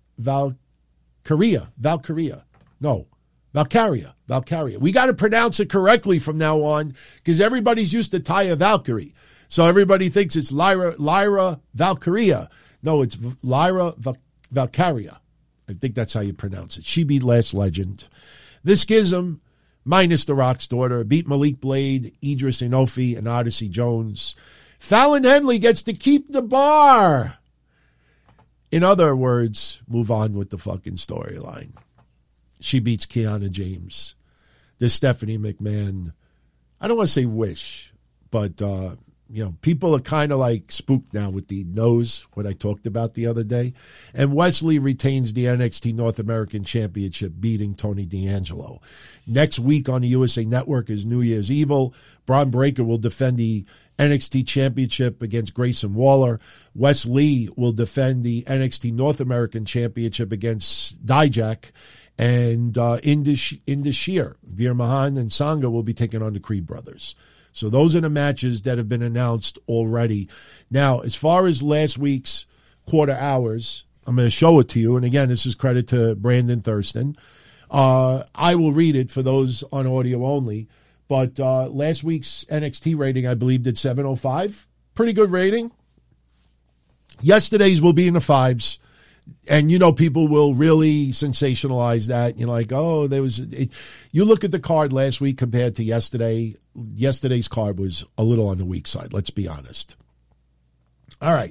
[SPEAKER 3] We got to pronounce it correctly from now on because everybody's used to Taya Valkyrie. So everybody thinks it's Lyra Valkyria. No, it's Lyra Valkyria. I think that's how you pronounce it. She beat Last Legend. This Schism, minus The Rock's daughter, beat Malik Blade, Idris Inofi, and Odyssey Jones. Fallon Henley gets to keep the bar. In other words, move on with the fucking storyline. She beats Kiana James. This Stephanie McMahon, I don't want to say wish, but, people are kind of like spooked now with the nose, what I talked about the other day. And Wesley retains the NXT North American Championship, beating Tony D'Angelo. Next week on the USA Network is New Year's Evil. Braun Breaker will defend the NXT Championship against Grayson Waller. Wes Lee will defend the NXT North American Championship against Dijak. And Indus Veer Mahan and Sangha will be taking on the Creed brothers. So those are the matches that have been announced already. Now, as far as last week's quarter hours. I'm going to show it to you. And again, this is credit to Brandon Thurston. I will read it for those on audio only. But last week's NXT rating, I believe, did 705. Pretty good rating. Yesterday's will be in the 5s. And, people will really sensationalize that. You're like, oh, you look at the card last week compared to yesterday. Yesterday's card was a little on the weak side. Let's be honest. All right.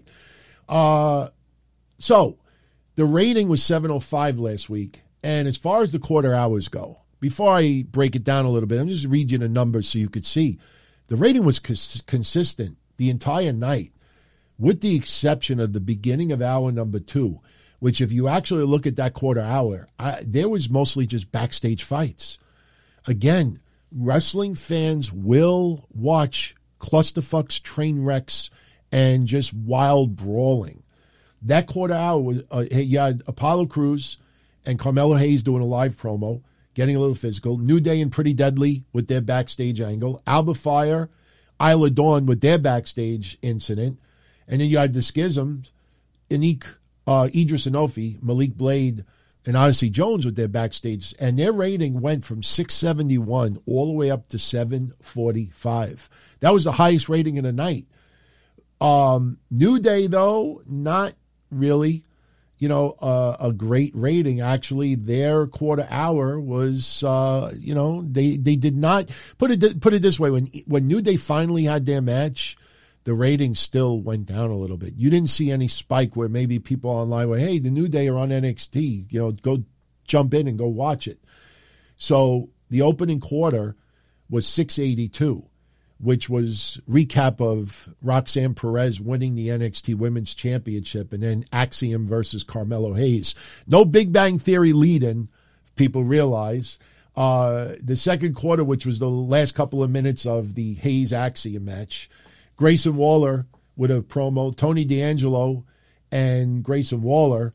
[SPEAKER 3] So the rating was 705 last week. And as far as the quarter hours go, before I break it down a little bit, I'm just reading you the numbers so you could see. The rating was consistent the entire night, with the exception of the beginning of hour number 2, which if you actually look at that quarter hour, there was mostly just backstage fights. Again, wrestling fans will watch clusterfucks, train wrecks, and just wild brawling. That quarter hour, was you had Apollo Crews and Carmelo Hayes doing a live promo, getting a little physical. New Day and Pretty Deadly with their backstage angle. Alba Fire, Isla Dawn with their backstage incident. And then you had the Schisms, Idris Enofi, Malik Blade, and Odyssey Jones with their backstage. And their rating went from 671 all the way up to 745. That was the highest rating in the night. New Day, though, not really, a great rating. Actually, their quarter hour was, they did not put it this way. When New Day finally had their match, the ratings still went down a little bit. You didn't see any spike where maybe people online were, hey, the New Day are on NXT, go jump in and go watch it. So the opening quarter was 682. Which was recap of Roxanne Perez winning the NXT Women's Championship and then Axiom versus Carmelo Hayes. No Big Bang Theory lead-in, people realize. The second quarter, which was the last couple of minutes of the Hayes-Axiom match, Grayson Waller with a promo, Tony D'Angelo and Grayson Waller,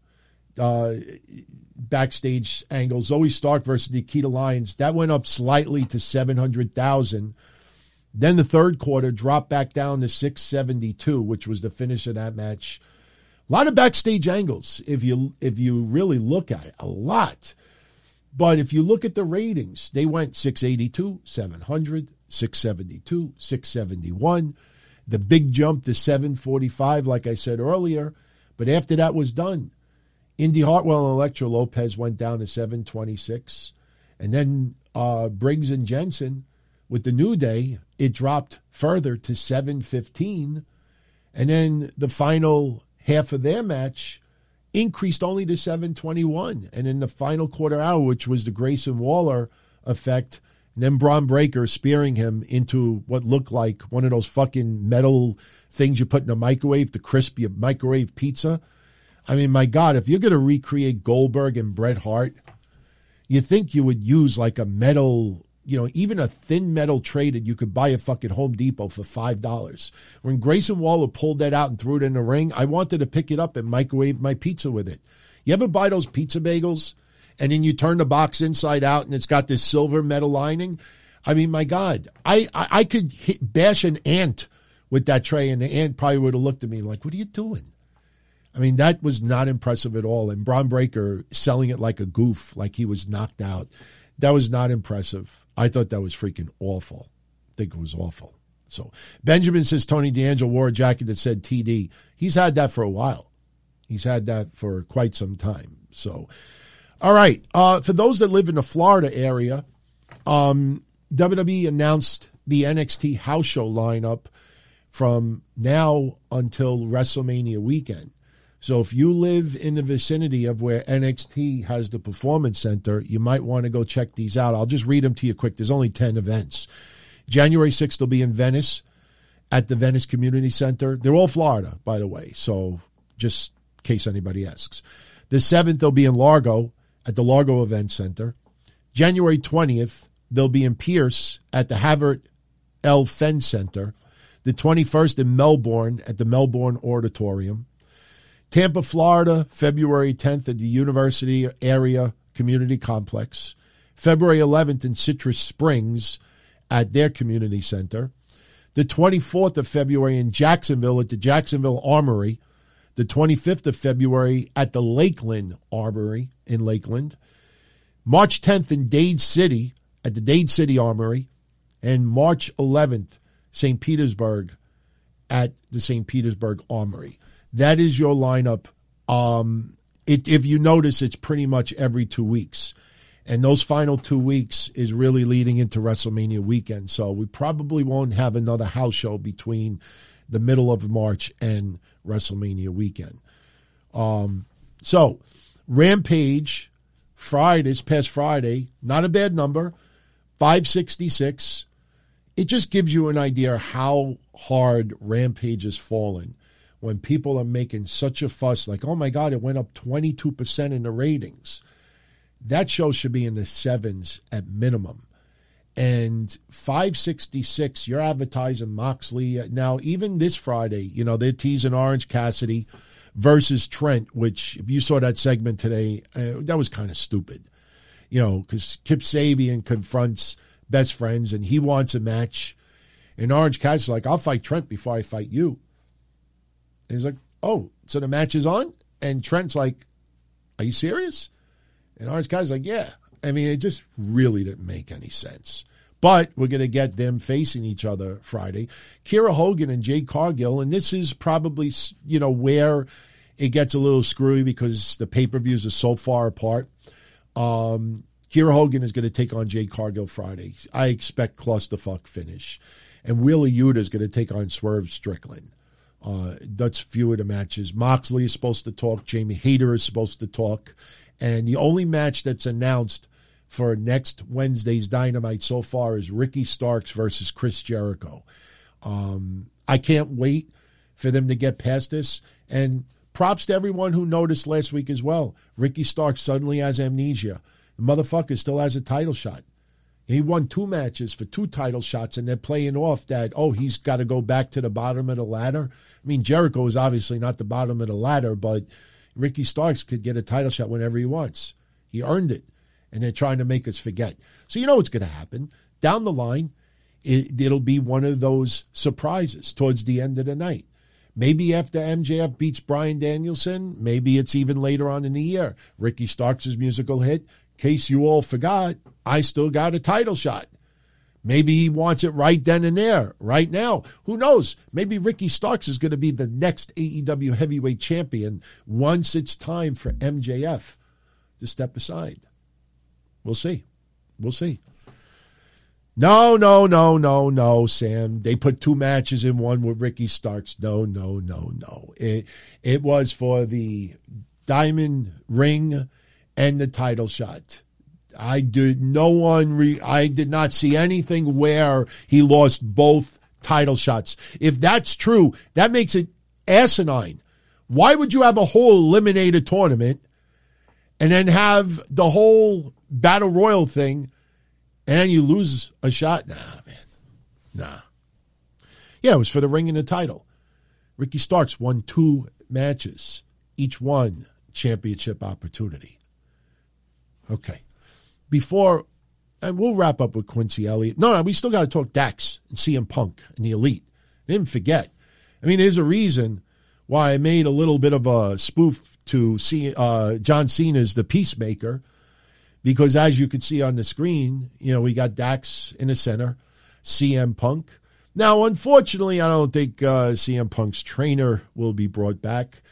[SPEAKER 3] backstage angle, Zoe Stark versus Nikita Lyons, that went up slightly to 700,000. Then the third quarter dropped back down to 672, which was the finish of that match. A lot of backstage angles, if you really look at it, a lot. But if you look at the ratings, they went 682, 700, 672, 671. The big jump to 745, like I said earlier. But after that was done, Indy Hartwell and Elektra Lopez went down to 726. And then Briggs and Jensen with the New Day, it dropped further to 715. And then the final half of their match increased only to 721. And in the final quarter hour, which was the Grayson Waller effect, and then Braun Breaker spearing him into what looked like one of those fucking metal things you put in a microwave to crisp your microwave pizza. I mean, my God, if you're going to recreate Goldberg and Bret Hart, you think you would use like a metal, even a thin metal tray that you could buy at fucking Home Depot for $5. When Grayson Waller pulled that out and threw it in the ring, I wanted to pick it up and microwave my pizza with it. You ever buy those pizza bagels and then you turn the box inside out and it's got this silver metal lining? I mean, my God, I could bash an ant with that tray and the ant probably would have looked at me like, what are you doing? I mean, that was not impressive at all. And Braun Breaker selling it like a goof, like he was knocked out. That was not impressive. I thought that was freaking awful. I think it was awful. So Benjamin says Tony D'Angelo wore a jacket that said TD. He's had that for a while. He's had that for quite some time. So, all right. For those that live in the Florida area, WWE announced the NXT house show lineup from now until WrestleMania weekend. So if you live in the vicinity of where NXT has the Performance Center, you might want to go check these out. I'll just read them to you quick. There's only 10 events. January 6th, they'll be in Venice at the Venice Community Center. They're all Florida, by the way, so just in case anybody asks. The 7th, they'll be in Largo at the Largo Event Center. January 20th, they'll be in Pierce at the Havert L. Fenn Center. The 21st in Melbourne at the Melbourne Auditorium. Tampa, Florida, February 10th at the University Area Community Complex. February 11th in Citrus Springs at their community center. The 24th of February in Jacksonville at the Jacksonville Armory. the 25th of February at the Lakeland Armory in Lakeland, March 10th in Dade City at the Dade City Armory, and March 11th, St. Petersburg at the St. Petersburg Armory. That is your lineup. If you notice, it's pretty much every 2 weeks. And those final 2 weeks is really leading into WrestleMania weekend. So we probably won't have another house show between the middle of March and WrestleMania weekend. So Rampage, this past Friday, not a bad number, 566. It just gives you an idea how hard Rampage has fallen when people are making such a fuss, like, oh my God, it went up 22% in the ratings. That show should be in the 7s at minimum. And 566, you're advertising Moxley. Now, even this Friday, they're teasing Orange Cassidy versus Trent, which, if you saw that segment today, that was kind of stupid. Because Kip Sabian confronts best friends, and he wants a match. And Orange Cassidy's like, I'll fight Trent before I fight you. And he's like, oh, so the match is on? And Trent's like, are you serious? And Orange Cassidy's like, yeah. I mean, it just really didn't make any sense. But we're going to get them facing each other Friday. Kiera Hogan and Jade Cargill, and this is probably, where it gets a little screwy because the pay-per-views are so far apart. Kiera Hogan is going to take on Jade Cargill Friday. I expect clusterfuck finish. And Wheeler Yuta is going to take on Swerve Strickland. That's few of the matches. Moxley is supposed to talk. Jamie Hayter is supposed to talk. And the only match that's announced for next Wednesday's Dynamite so far is Ricky Starks versus Chris Jericho. I can't wait for them to get past this. And props to everyone who noticed last week as well. Ricky Starks suddenly has amnesia. The motherfucker still has a title shot. He won 2 matches for 2 title shots, and they're playing off that, he's got to go back to the bottom of the ladder. I mean, Jericho is obviously not the bottom of the ladder, but Ricky Starks could get a title shot whenever he wants. He earned it, and they're trying to make us forget. So you know what's going to happen. Down the line, it'll be one of those surprises towards the end of the night. Maybe after MJF beats Bryan Danielson, maybe it's even later on in the year. Ricky Starks' musical hit, in case you all forgot, I still got a title shot. Maybe he wants it right then and there, right now. Who knows? Maybe Ricky Starks is going to be the next AEW heavyweight champion once it's time for MJF to step aside. We'll see. We'll see. No, Sam. They put 2 matches in one with Ricky Starks. No. It was for the diamond ring and the title shot. I did not see anything where he lost both title shots. If that's true, that makes it asinine. Why would you have a whole eliminator tournament and then have the whole battle royal thing and then you lose a shot? Nah. Yeah, it was for the ring and the title. Ricky Starks won 2 matches, each one championship opportunity. Okay. And we'll wrap up with Quincy Elliott. No, we still got to talk Dax and CM Punk and the Elite. I didn't forget. I mean, there's a reason why I made a little bit of a spoof to John Cena's The Peacemaker, because as you could see on the screen, we got Dax in the center, CM Punk. Now, unfortunately, I don't think CM Punk's trainer will be brought back,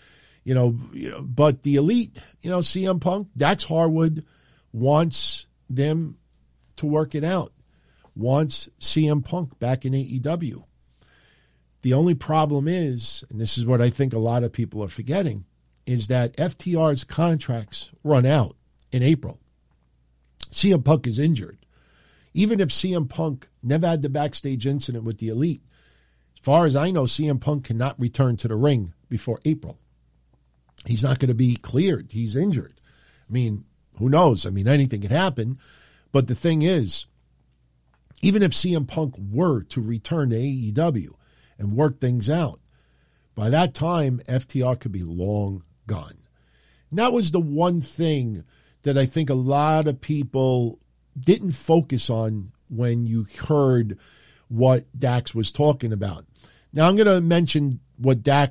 [SPEAKER 3] but the Elite, CM Punk, Dax Harwood wants them to work it out, wants CM Punk back in AEW. The only problem is, and this is what I think a lot of people are forgetting, is that FTR's contracts run out in April. CM Punk is injured. Even if CM Punk never had the backstage incident with the Elite, as far as I know, CM Punk cannot return to the ring before April. He's not going to be cleared. He's injured. I mean, who knows? I mean, anything can happen. But the thing is, even if CM Punk were to return to AEW and work things out, by that time, FTR could be long gone. And that was the one thing that I think a lot of people didn't focus on when you heard what Dax was talking about. Now, I'm going to mention what Dax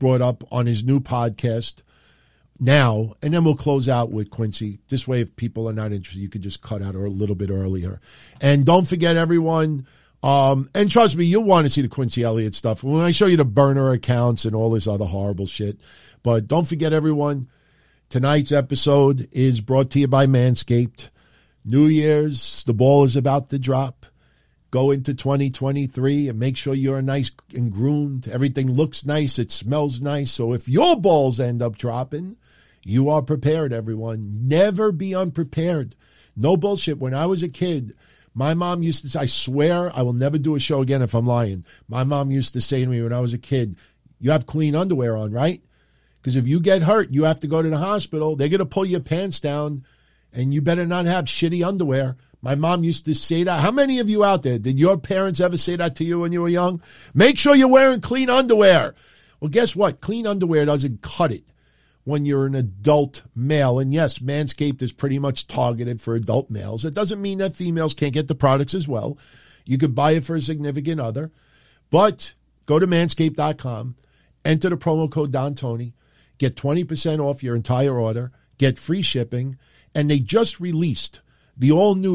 [SPEAKER 3] brought up on his new podcast now, and then we'll close out with Quincy. This way, if people are not interested, you could just cut out a little bit earlier. And don't forget, everyone, and trust me, you'll want to see the Quincy Elliott stuff when I show you the burner accounts and all this other horrible shit. But don't forget, everyone, tonight's episode is brought to you by Manscaped. New Year's, the ball is about to drop. Go into 2023 and make sure you're nice and groomed. Everything looks nice. It smells nice. So if your balls end up dropping, you are prepared, everyone. Never be unprepared. No bullshit. When I was a kid, my mom used to say, I swear I will never do a show again if I'm lying. My mom used to say to me when I was a kid, you have clean underwear on, right? Because if you get hurt, you have to go to the hospital. They're going to pull your pants down, and you better not have shitty underwear. My mom used to say that. How many of you out there, did your parents ever say that to you when you were young? Make sure you're wearing clean underwear. Well, guess what? Clean underwear doesn't cut it when you're an adult male. And yes, Manscaped is pretty much targeted for adult males. It doesn't mean that females can't get the products as well. You could buy it for a significant other. But go to manscaped.com, enter the promo code Don Tony, get 20% off your entire order, get free shipping, and they just released the all-new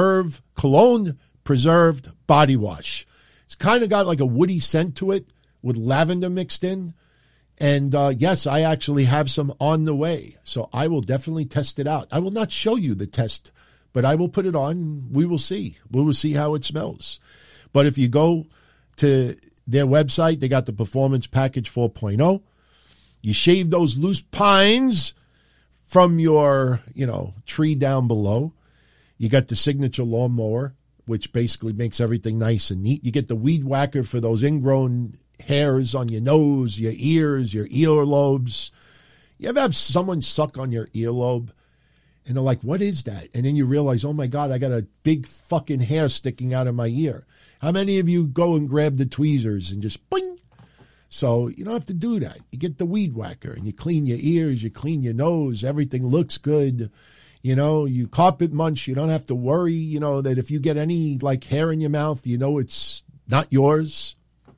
[SPEAKER 3] Cologne Preserved Body Wash. It's kind of got like a woody scent to it with lavender mixed in. And yes, I actually have some on the way. So I will definitely test it out. I will not show you the test, but I will put it on. We will see. We will see how it smells. But if you go to their website, they got the Performance Package 4.0. You shave those loose pines from your, tree down below. You got the Signature Lawnmower, which basically makes everything nice and neat. You get the Weed Whacker for those ingrown hairs on your nose, your ears, your earlobes. You ever have someone suck on your earlobe and they're like, what is that? And then you realize, oh my God, I got a big fucking hair sticking out of my ear. How many of you go and grab the tweezers and just boing? So you don't have to do that. You get the Weed Whacker and you clean your ears, you clean your nose, everything looks good. You carpet munch, you don't have to worry, that if you get any hair in your mouth, it's not yours.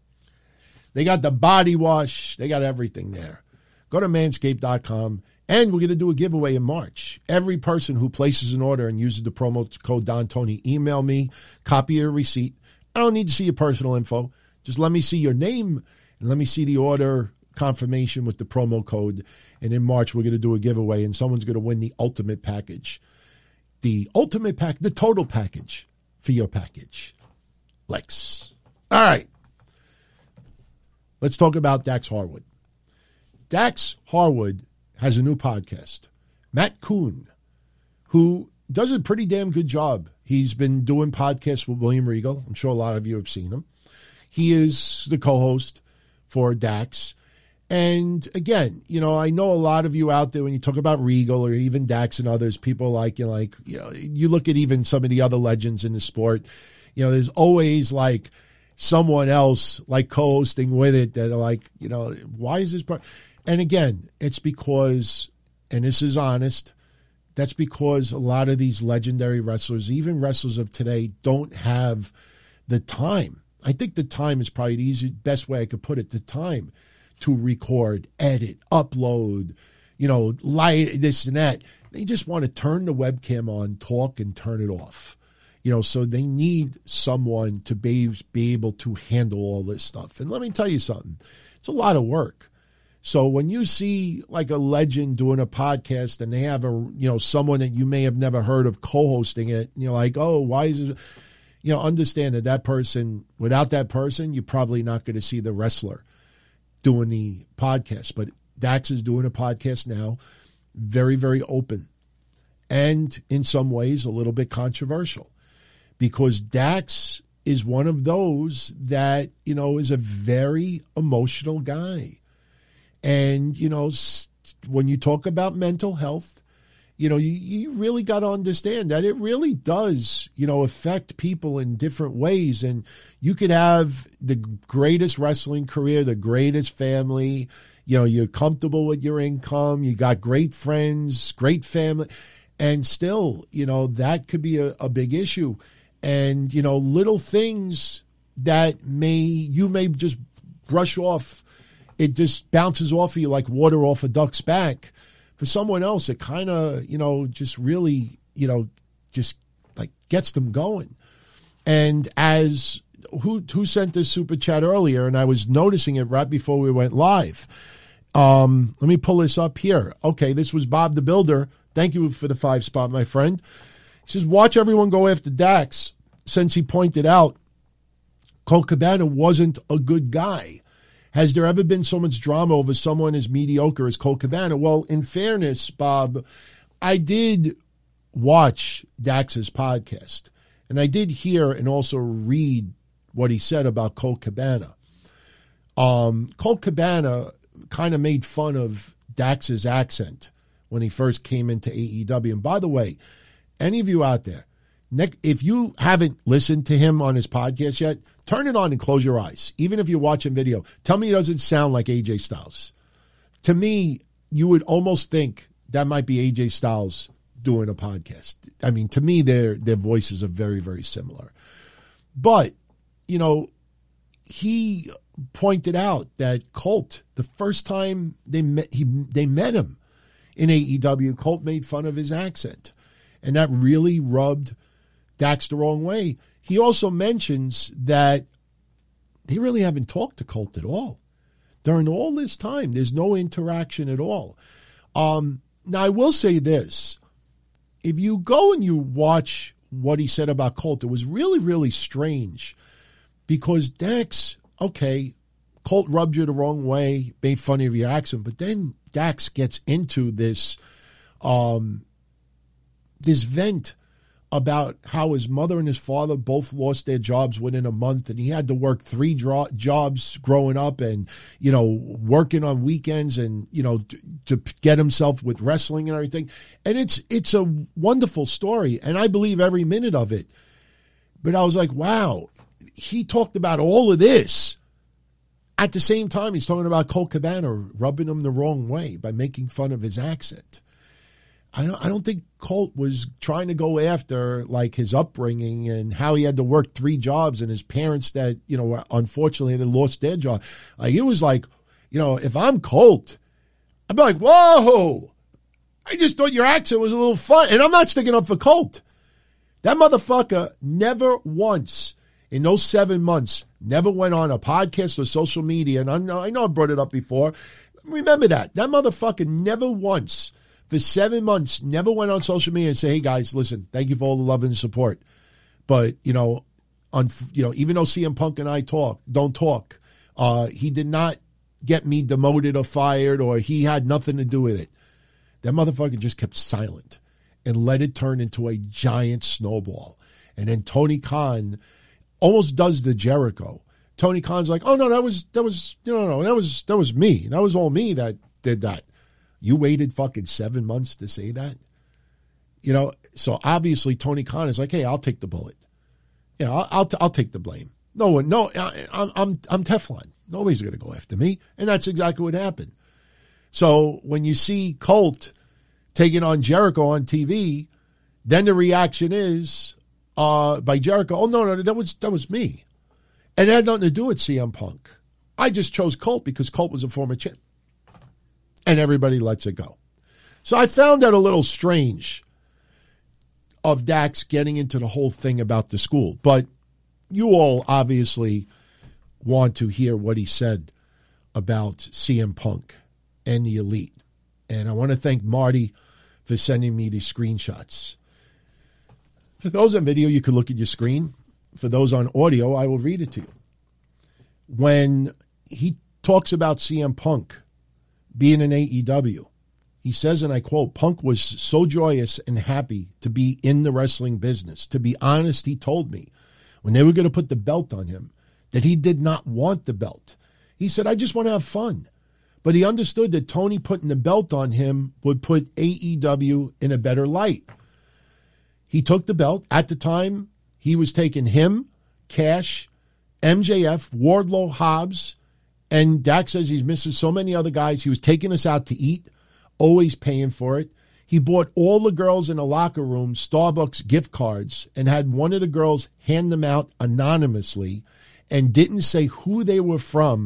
[SPEAKER 3] They got the body wash. They got everything there. Go to manscaped.com, and we're going to do a giveaway in March. Every person who places an order and uses the promo code Don Tony, email me, copy your receipt. I don't need to see your personal info. Just let me see your name and let me see the order confirmation with the promo code. And in March, we're going to do a giveaway, and someone's going to win the ultimate package. The total package for your package. Lex. All right. Let's talk about Dax Harwood. Dax Harwood has a new podcast. Matt Kuhn, who does a pretty damn good job. He's been doing podcasts with William Regal. I'm sure a lot of you have seen him. He is the co-host for Dax. And again, I know a lot of you out there, when you talk about Regal or even Dax and others, people you look at even some of the other legends in the sport, there's always someone else co-hosting with it that are why is this part? And again, it's because, and this is honest, that's because a lot of these legendary wrestlers, even wrestlers of today, don't have the time. I think the time is probably the best way I could put it, the time to record, edit, upload, light, this and that. They just want to turn the webcam on, talk, and turn it off. So they need someone to be able to handle all this stuff. And let me tell you something. It's a lot of work. So when you see a legend doing a podcast and they have someone that you may have never heard of co-hosting it, and you're like, oh, why is it? Understand that person, without that person, you're probably not going to see the wrestler doing the podcast. But Dax is doing a podcast now, very, very open, and in some ways a little bit controversial, because Dax is one of those that, is a very emotional guy. And, when you talk about mental health, you really got to understand that it really does, affect people in different ways. And you could have the greatest wrestling career, the greatest family, you're comfortable with your income, you got great friends, great family, and still, that could be a big issue. And, little things that you may just brush off, it just bounces off of you like water off a duck's back. For someone else, it kind of, just really, just like gets them going. And as who sent this super chat earlier, and I was noticing it right before we went live. Let me pull this up here. Okay, this was Bob the Builder. Thank you for the 5 spot, my friend. He says, watch everyone go after Dax, since he pointed out Colt Cabana wasn't a good guy. Has there ever been so much drama over someone as mediocre as Colt Cabana? Well, in fairness, Bob, I did watch Dax's podcast, and I did hear and also read what he said about Colt Cabana. Colt Cabana kind of made fun of Dax's accent when he first came into AEW. And by the way, any of you out there, if you haven't listened to him on his podcast yet, turn it on and close your eyes. Even if you're watching video, tell me he doesn't sound like AJ Styles. To me, you would almost think that might be AJ Styles doing a podcast. I mean, to me, their voices are very, very similar. But, he pointed out that Colt, the first time they met him in AEW, Colt made fun of his accent. And that really rubbed Dax the wrong way. He also mentions that they really haven't talked to Colt at all. During all this time, there's no interaction at all. Now, I will say this. If you go and you watch what he said about Colt, it was really, really strange. Because Dax, okay, Colt rubbed you the wrong way, made fun of your accent, but then Dax gets into this vent about how his mother and his father both lost their jobs within a month, and he had to work 3 jobs growing up, and working on weekends, and to get himself with wrestling and everything. And it's a wonderful story, and I believe every minute of it. But I was like, wow, he talked about all of this. At the same time, he's talking about Colt Cabana rubbing him the wrong way by making fun of his accent. I don't think Colt was trying to go after like his upbringing and how he had to work 3 jobs and his parents that, unfortunately they lost their job. Like, it was like, if I'm Colt, I'd be like, whoa, I just thought your accent was a little fun. And I'm not sticking up for Colt. That motherfucker never once in those 7 months, never went on a podcast or social media. And I know I brought it up before. Remember that. That motherfucker never once, for 7 months, never went on social media and said, hey, guys, listen, thank you for all the love and support. But, even though CM Punk and I don't talk, he did not get me demoted or fired, or he had nothing to do with it. That motherfucker just kept silent and let it turn into a giant snowball. And then Tony Khan almost does the Jericho. Tony Khan's like, oh no, that was me. That was all me that did that. You waited fucking 7 months to say that? So obviously Tony Khan is like, hey, I'll take the bullet. Yeah, I'll take the blame. I'm Teflon. Nobody's going to go after me. And that's exactly what happened. So when you see Colt taking on Jericho on TV, then the reaction is by Jericho, oh no, that was me. And it had nothing to do with CM Punk. I just chose Colt because Colt was a former champ. And everybody lets it go. So I found that a little strange of Dax getting into the whole thing about the school. But you all obviously want to hear what he said about CM Punk and the Elite. And I want to thank Marty for sending me these screenshots. For those on video, you can look at your screen. For those on audio, I will read it to you. When he talks about CM Punk being in AEW, he says, and I quote, Punk was so joyous and happy to be in the wrestling business. To be honest, he told me when they were going to put the belt on him that he did not want the belt. He said, I just want to have fun. But he understood that Tony putting the belt on him would put AEW in a better light. He took the belt. At the time, he was taking him, Cash, MJF, Wardlow, Hobbs, and Dax says he's missing so many other guys. He was taking us out to eat, always paying for it. He bought all the girls in the locker room Starbucks gift cards and had one of the girls hand them out anonymously and didn't say who they were from,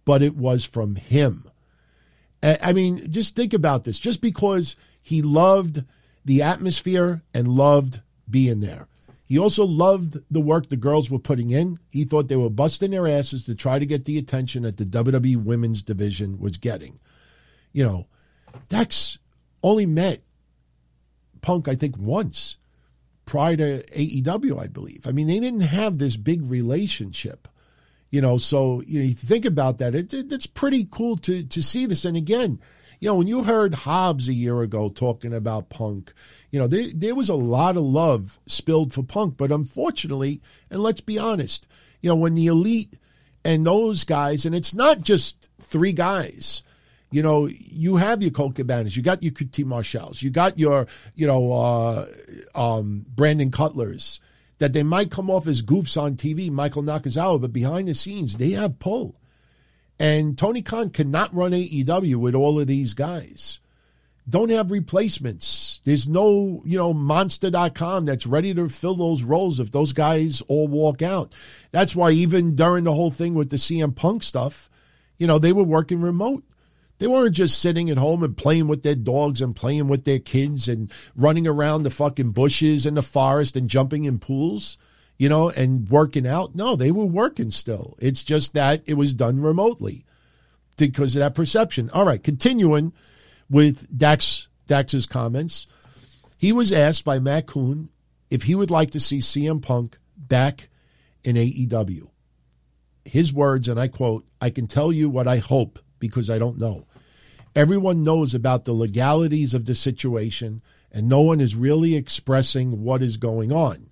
[SPEAKER 3] but it was from him. I mean, just think about this. Just because he loved the atmosphere and loved being there. He also loved the work the girls were putting in. He thought they were busting their asses to try to get the attention that the WWE women's division was getting. You know, Dax only met Punk, I think, once prior to AEW, I believe. I mean, they didn't have this big relationship. You know, so you think about that. It's pretty cool to see this. And again, you know, when you heard Hobbs a year ago talking about Punk, you know, there was a lot of love spilled for Punk. But unfortunately, and let's be honest, you know, when the Elite and those guys, and it's not just three guys, you know, you have your Colt Cabanas, you got your QT Marshalls, you got your, you know, Brandon Cutlers, that they might come off as goofs on TV, Michael Nakazawa, but behind the scenes, they have pull. And Tony Khan cannot run AEW with all of these guys. Don't have replacements. There's no, you know, Monster.com that's ready to fill those roles if those guys all walk out. That's why even during the whole thing with the CM Punk stuff, you know, they were working remote. They weren't just sitting at home and playing with their dogs and playing with their kids and running around the fucking bushes and the forest and jumping in pools, you know, and working out. No, they were working still. It's just that it was done remotely because of that perception. All right, continuing with Dax's comments. He was asked by Matt Kuhn if he would like to see CM Punk back in AEW. His words, and I quote, "I can tell you what I hope because I don't know. Everyone knows about the legalities of the situation, and no one is really expressing what is going on,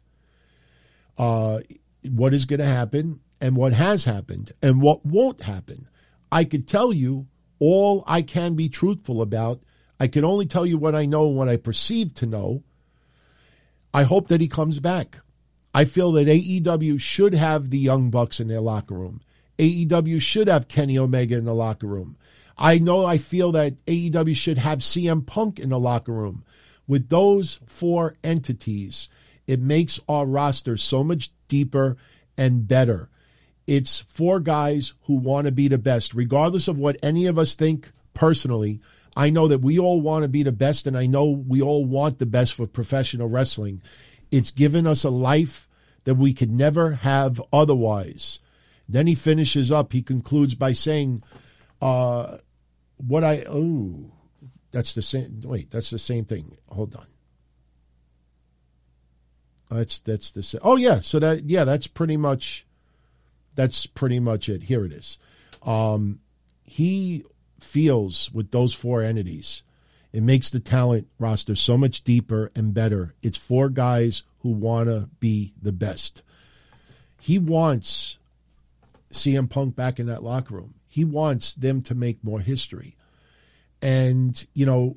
[SPEAKER 3] what is going to happen, and what has happened, and what won't happen. I could tell you all I can be truthful about. I can only tell you what I know and what I perceive to know. I hope that he comes back. I feel that AEW should have the Young Bucks in their locker room. AEW should have Kenny Omega in the locker room. I feel that AEW should have CM Punk in the locker room. With those four entities, it makes our roster so much deeper and better. It's four guys who want to be the best. Regardless of what any of us think personally, I know that we all want to be the best, and I know we all want the best for professional wrestling. It's given us a life that we could never have otherwise." Then he finishes up. He concludes by saying, that's the same. Wait, that's the same thing. Hold on. That's the same. Oh yeah. So that's pretty much it. Here it is. He feels with those four entities, it makes the talent roster so much deeper and better. It's four guys who want to be the best. He wants CM Punk back in that locker room. He wants them to make more history. And, you know,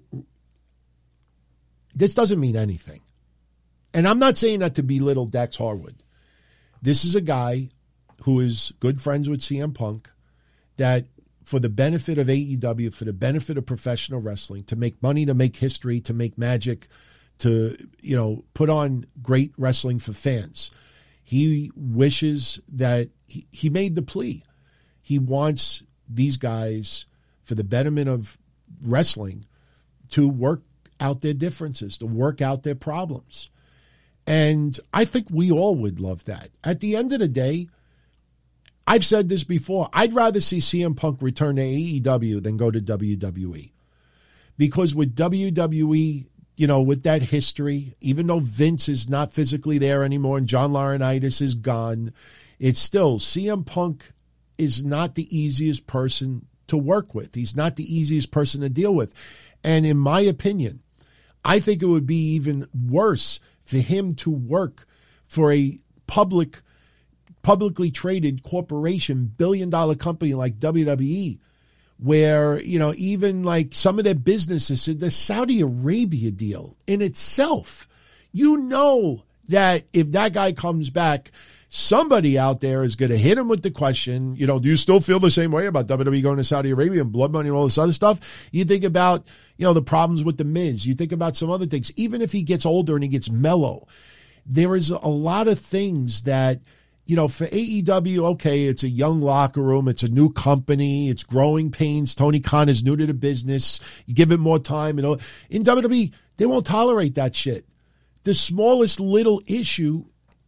[SPEAKER 3] this doesn't mean anything. And I'm not saying that to belittle Dax Harwood. This is a guy who is good friends with CM Punk, that for the benefit of AEW, for the benefit of professional wrestling, to make money, to make history, to make magic, to, you know, put on great wrestling for fans. He wishes that he made the plea. He wants these guys, for the betterment of wrestling, to work out their differences, to work out their problems. And I think we all would love that. At the end of the day, I've said this before, I'd rather see CM Punk return to AEW than go to WWE. Because with WWE, you know, with that history, even though Vince is not physically there anymore and John Laurinaitis is gone, it's still, CM Punk is not the easiest person to work with. He's not the easiest person to deal with. And in my opinion, I think it would be even worse for him to work for a publicly traded corporation, billion-dollar company like WWE, where, you know, even like some of their businesses, the Saudi Arabia deal in itself, you know that if that guy comes back, somebody out there is going to hit him with the question, you know, do you still feel the same way about WWE going to Saudi Arabia and blood money and all this other stuff? You think about, you know, the problems with the Miz. You think about some other things. Even if he gets older and he gets mellow, there is a lot of things that, for AEW, okay, it's a young locker room. It's a new company. It's growing pains. Tony Khan is new to the business. You give it more time. In WWE, they won't tolerate that shit. The smallest little issue,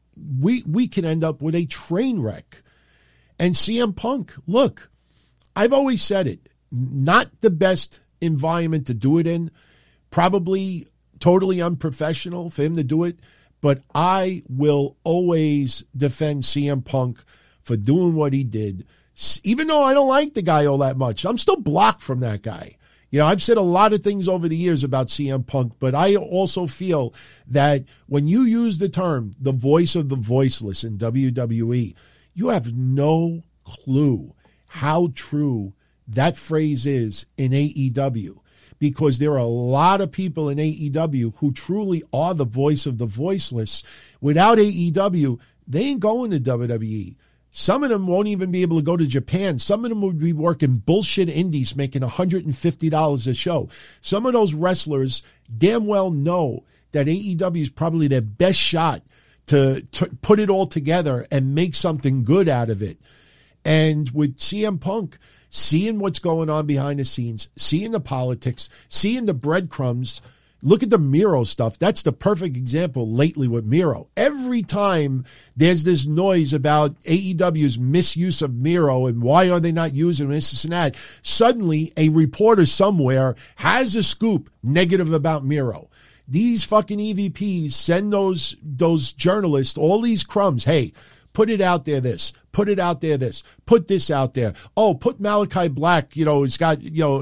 [SPEAKER 3] we can end up with a train wreck. And CM Punk, look, I've always said it, not the best environment to do it in, probably totally unprofessional for him to do it, but I will always defend CM Punk for doing what he did, even though I don't like the guy all that much. I'm still blocked from that guy. I've said a lot of things over the years about CM Punk, but I also feel that when you use the term the voice of the voiceless in WWE, you have no clue how true that phrase is in AEW, because there are a lot of people in AEW who truly are the voice of the voiceless. Without AEW, they ain't going to WWE. Some of them won't even be able to go to Japan. Some of them would be working bullshit indies making $150 a show. Some of those wrestlers damn well know that AEW is probably their best shot to put it all together and make something good out of it. And with CM Punk, seeing what's going on behind the scenes, seeing the politics, seeing the breadcrumbs. Look at the Miro stuff. That's the perfect example lately with Miro. Every time there's this noise about AEW's misuse of Miro and why are they not using this and that, suddenly a reporter somewhere has a scoop negative about Miro. These fucking EVPs send those journalists all these crumbs. Hey, put it out there this, put it out there this, put this out there. Oh, put Malachi Black, he's got,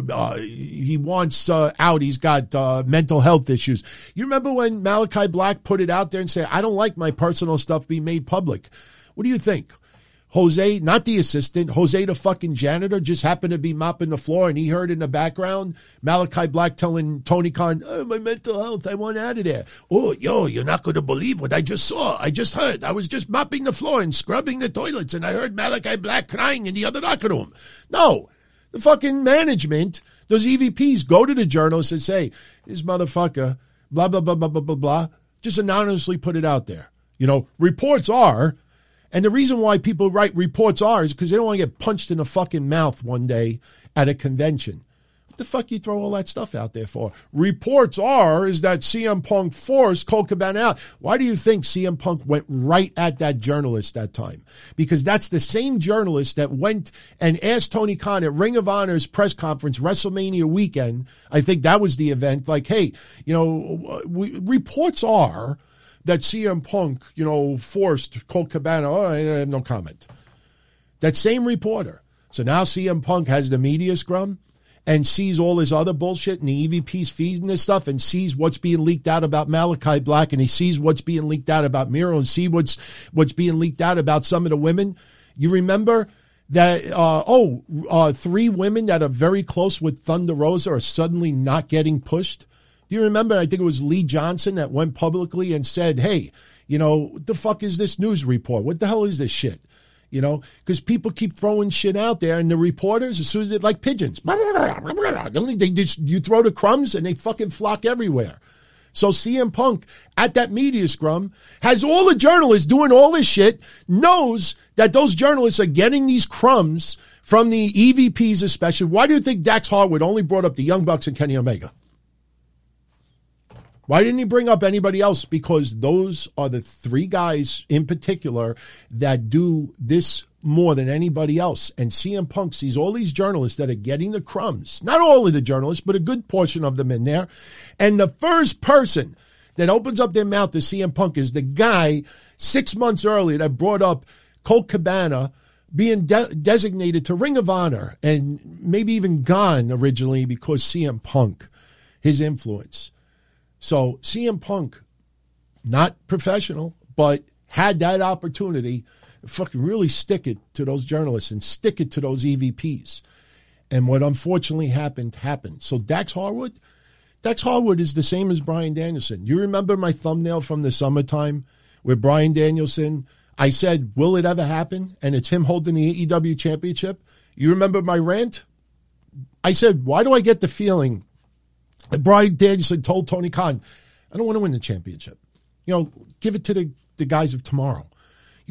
[SPEAKER 3] he wants out. He's got mental health issues. You remember when Malachi Black put it out there and said, I don't like my personal stuff being made public. What do you think? Jose, not the assistant, Jose the fucking janitor, just happened to be mopping the floor and he heard in the background Malachi Black telling Tony Khan, oh, my mental health, I want out of there. Oh, you're not going to believe what I just saw. I just heard. I was just mopping the floor and scrubbing the toilets and I heard Malachi Black crying in the other locker room. No, the fucking management, those EVPs go to the journalists and say, this motherfucker, blah, blah, blah, blah, blah, blah, blah. Just anonymously put it out there. Reports are. And the reason why people write reports are is because they don't want to get punched in the fucking mouth one day at a convention. What the fuck you throw all that stuff out there for? Reports are is that CM Punk forced Colt Cabana out. Why do you think CM Punk went right at that journalist that time? Because that's the same journalist that went and asked Tony Khan at Ring of Honor's press conference, WrestleMania weekend. I think that was the event. Like, hey, reports are that CM Punk, forced Colt Cabana. Oh, I have no comment. That same reporter. So now CM Punk has the media scrum and sees all this other bullshit and the EVP's feeding this stuff and sees what's being leaked out about Malachi Black and he sees what's being leaked out about Miro and see what's being leaked out about some of the women. You remember that, 3 women that are very close with Thunder Rosa are suddenly not getting pushed? Do you remember, I think it was Lee Johnson that went publicly and said, hey, what the fuck is this news report? What the hell is this shit? Because people keep throwing shit out there and the reporters, as soon as they're like pigeons, you throw the crumbs and they fucking flock everywhere. So CM Punk at that media scrum has all the journalists doing all this shit, knows that those journalists are getting these crumbs from the EVPs especially. Why do you think Dax Harwood only brought up the Young Bucks and Kenny Omega? Why didn't he bring up anybody else? Because those are the 3 guys in particular that do this more than anybody else. And CM Punk sees all these journalists that are getting the crumbs. Not all of the journalists, but a good portion of them in there. And the first person that opens up their mouth to CM Punk is the guy 6 months earlier that brought up Colt Cabana being designated to Ring of Honor and maybe even gone originally because CM Punk, his influence. So CM Punk, not professional, but had that opportunity to fucking really stick it to those journalists and stick it to those EVPs. And what unfortunately happened. So Dax Harwood is the same as Bryan Danielson. You remember my thumbnail from the summertime where Bryan Danielson, I said, will it ever happen? And it's him holding the AEW championship. You remember my rant? I said, why do I get the feeling Bryan Danielson told Tony Khan, I don't want to win the championship. Give it to the guys of tomorrow.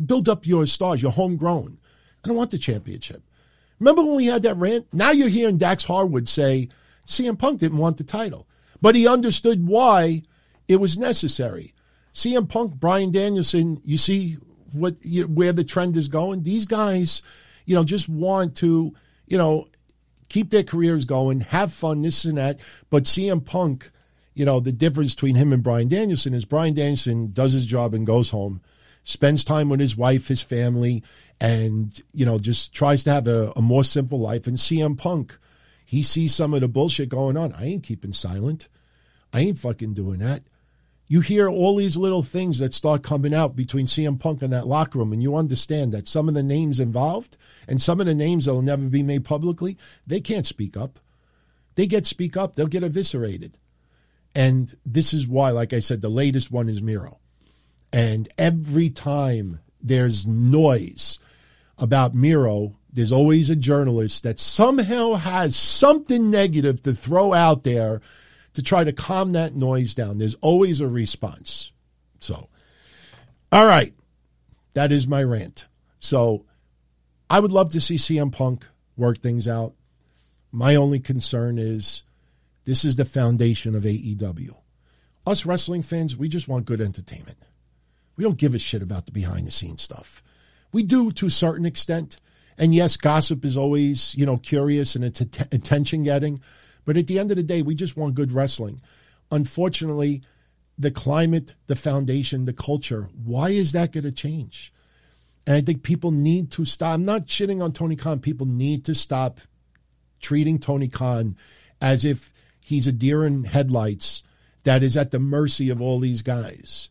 [SPEAKER 3] You build up your stars, your homegrown. I don't want the championship. Remember when we had that rant? Now you're hearing Dax Harwood say CM Punk didn't want the title, but he understood why it was necessary. CM Punk, Bryan Danielson, you see where the trend is going? These guys, just want to, keep their careers going, have fun, this and that. But CM Punk, the difference between him and Bryan Danielson is Bryan Danielson does his job and goes home, spends time with his wife, his family, and, just tries to have a more simple life. And CM Punk, he sees some of the bullshit going on. I ain't keeping silent. I ain't fucking doing that. You hear all these little things that start coming out between CM Punk and that locker room, and you understand that some of the names involved and some of the names that will never be made publicly, they can't speak up. They speak up, they'll get eviscerated. And this is why, like I said, the latest one is Miro. And every time there's noise about Miro, there's always a journalist that somehow has something negative to throw out there to try to calm that noise down. There's always a response. So, all right, that is my rant. So, I would love to see CM Punk work things out. My only concern is this is the foundation of AEW. Us wrestling fans, we just want good entertainment. We don't give a shit about the behind-the-scenes stuff. We do to a certain extent. And yes, gossip is always, curious and it's attention-getting. But at the end of the day, we just want good wrestling. Unfortunately, the climate, the foundation, the culture, why is that going to change? And I think people need to stop. I'm not shitting on Tony Khan. People need to stop treating Tony Khan as if he's a deer in headlights that is at the mercy of all these guys.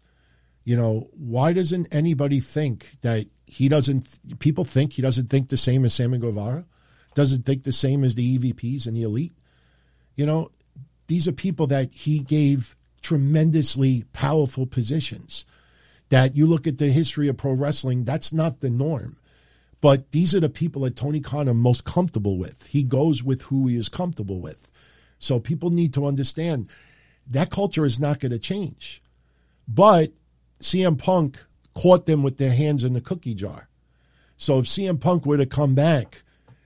[SPEAKER 3] Why doesn't anybody think that people think he doesn't think the same as Sammy Guevara? Doesn't think the same as the EVPs and the Elite? These are people that he gave tremendously powerful positions. That you look at the history of pro wrestling, that's not the norm. But these are the people that Tony Khan is most comfortable with. He goes with who he is comfortable with. So people need to understand that culture is not going to change. But CM Punk caught them with their hands in the cookie jar. So if CM Punk were to come back,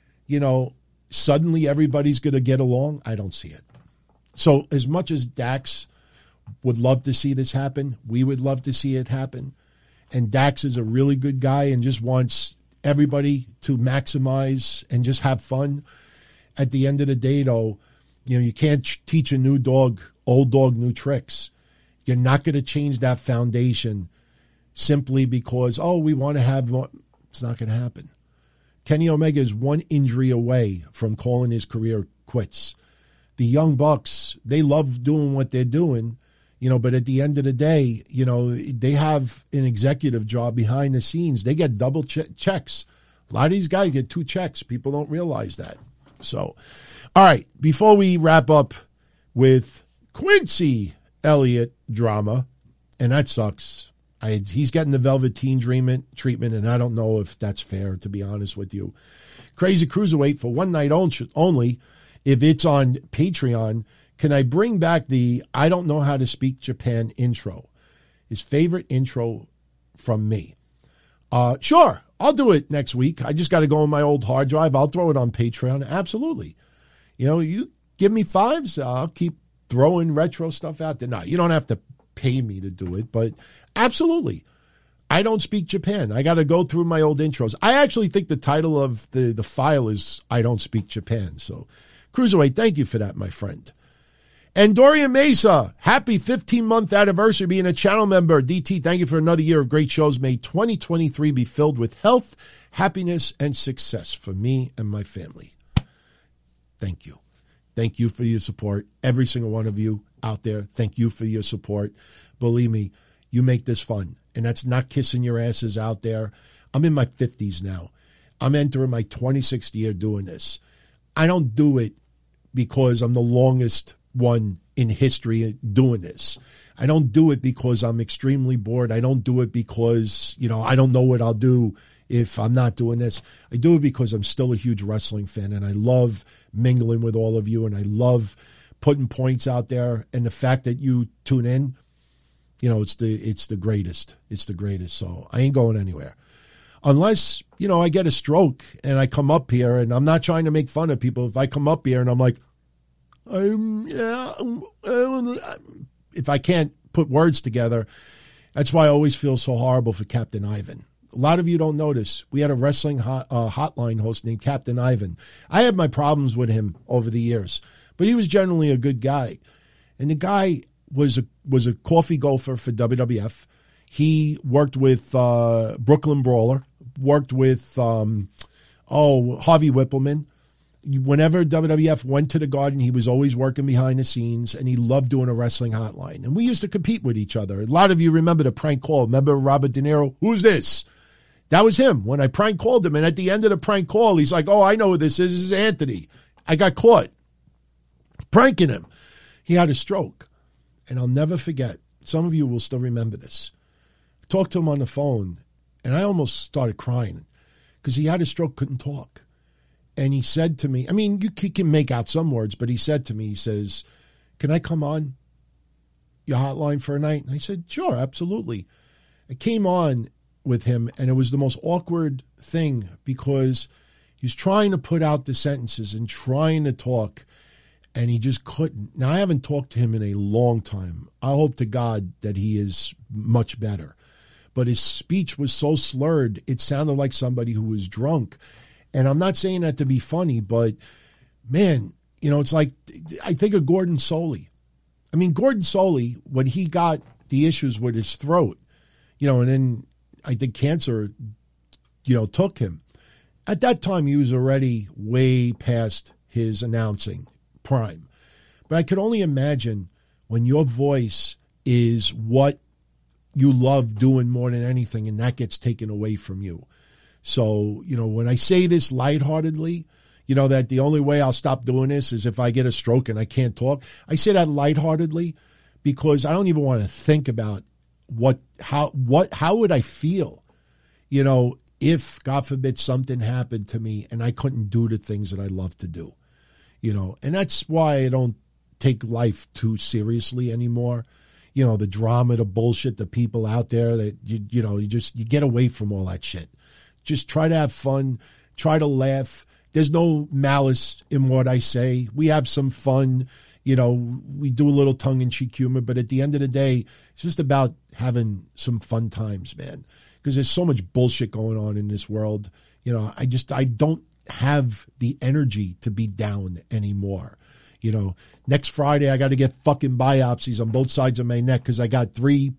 [SPEAKER 3] suddenly everybody's going to get along. I don't see it. So as much as Dax would love to see this happen, we would love to see it happen. And Dax is a really good guy and just wants everybody to maximize and just have fun. At the end of the day, though, you can't teach a new dog, old dog, new tricks. You're not going to change that foundation simply because, we want to have more. It's not going to happen. Kenny Omega is one injury away from calling his career quits. The Young Bucks, they love doing what they're doing, but at the end of the day, they have an executive job behind the scenes. They get double checks. A lot of these guys get 2 checks. People don't realize that. So, all right, before we wrap up with Quincy Elliott drama, and that sucks. He's getting the Velveteen treatment, and I don't know if that's fair, to be honest with you. Crazy Cruiserweight for one night only. If it's on Patreon, can I bring back the I don't know how to speak Japan intro? His favorite intro from me. Sure, I'll do it next week. I just got to go on my old hard drive. I'll throw it on Patreon. Absolutely. You give me 5s, I'll keep throwing retro stuff out there. No, you don't have to pay me to do it, but absolutely. I don't speak Japan. I got to go through my old intros. I actually think the title of the file is I Don't Speak Japan. So, Cruiserweight, thank you for that, my friend. And Dorian Mesa, happy 15-month anniversary being a channel member. DT, thank you for another year of great shows. May 2023 be filled with health, happiness, and success for me and my family. Thank you. Thank you for your support. Every single one of you out there, thank you for your support. Believe me, you make this fun. And that's not kissing your asses out there. I'm in my 50s now. I'm entering my 26th year doing this. I don't do it because I'm the longest one in history doing this. I don't do it because I'm extremely bored. I don't do it because, I don't know what I'll do if I'm not doing this. I do it because I'm still a huge wrestling fan, and I love mingling with all of you, and I love putting points out there. And the fact that you tune in, it's the greatest. It's the greatest. So I ain't going anywhere. unless, I get a stroke and I come up here, and I'm not trying to make fun of people. If I come up here and I'm like, if I can't put words together, that's why I always feel so horrible for Captain Ivan. A lot of you don't notice. We had a wrestling hotline host named Captain Ivan. I had my problems with him over the years, but he was generally a good guy. And the guy was a coffee gopher for WWF. He worked with Brooklyn Brawler, worked with Harvey Whippleman. Whenever WWF went to the Garden, he was always working behind the scenes, and he loved doing a wrestling hotline. And we used to compete with each other. A lot of you remember the prank call. Remember Robert De Niro? Who's this? That was him when I prank called him. And at the end of the prank call, he's like, oh, I know who this is. This is Anthony. I got caught pranking him. He had a stroke. And I'll never forget. Some of you will still remember this. I talked to him on the phone, and I almost started crying because he had a stroke, couldn't talk. And he said to me, he can make out some words, but he said to me, he says, can I come on your hotline for a night? And I said, sure, absolutely. I came on with him, and it was the most awkward thing because he was trying to put out the sentences and trying to talk, and he just couldn't. Now, I haven't talked to him in a long time. I hope to God that he is much better. But his speech was so slurred, it sounded like somebody who was drunk. And I'm not saying that to be funny, but, man, it's like I think of Gordon Soley. Gordon Soley, when he got the issues with his throat, and then I think cancer, took him. At that time, he was already way past his announcing prime. But I could only imagine when your voice is what you love doing more than anything, and that gets taken away from you. So, when I say this lightheartedly, that the only way I'll stop doing this is if I get a stroke and I can't talk. I say that lightheartedly because I don't even want to think about how would I feel, if, God forbid, something happened to me and I couldn't do the things that I love to do, and that's why I don't take life too seriously anymore. The drama, the bullshit, the people out there that, you get away from all that shit. Just try to have fun, try to laugh. There's no malice in what I say. We have some fun, we do a little tongue-in-cheek humor, but at the end of the day, it's just about having some fun times, man, because there's so much bullshit going on in this world. I don't have the energy to be down anymore. Next Friday, I got to get fucking biopsies on both sides of my neck because I got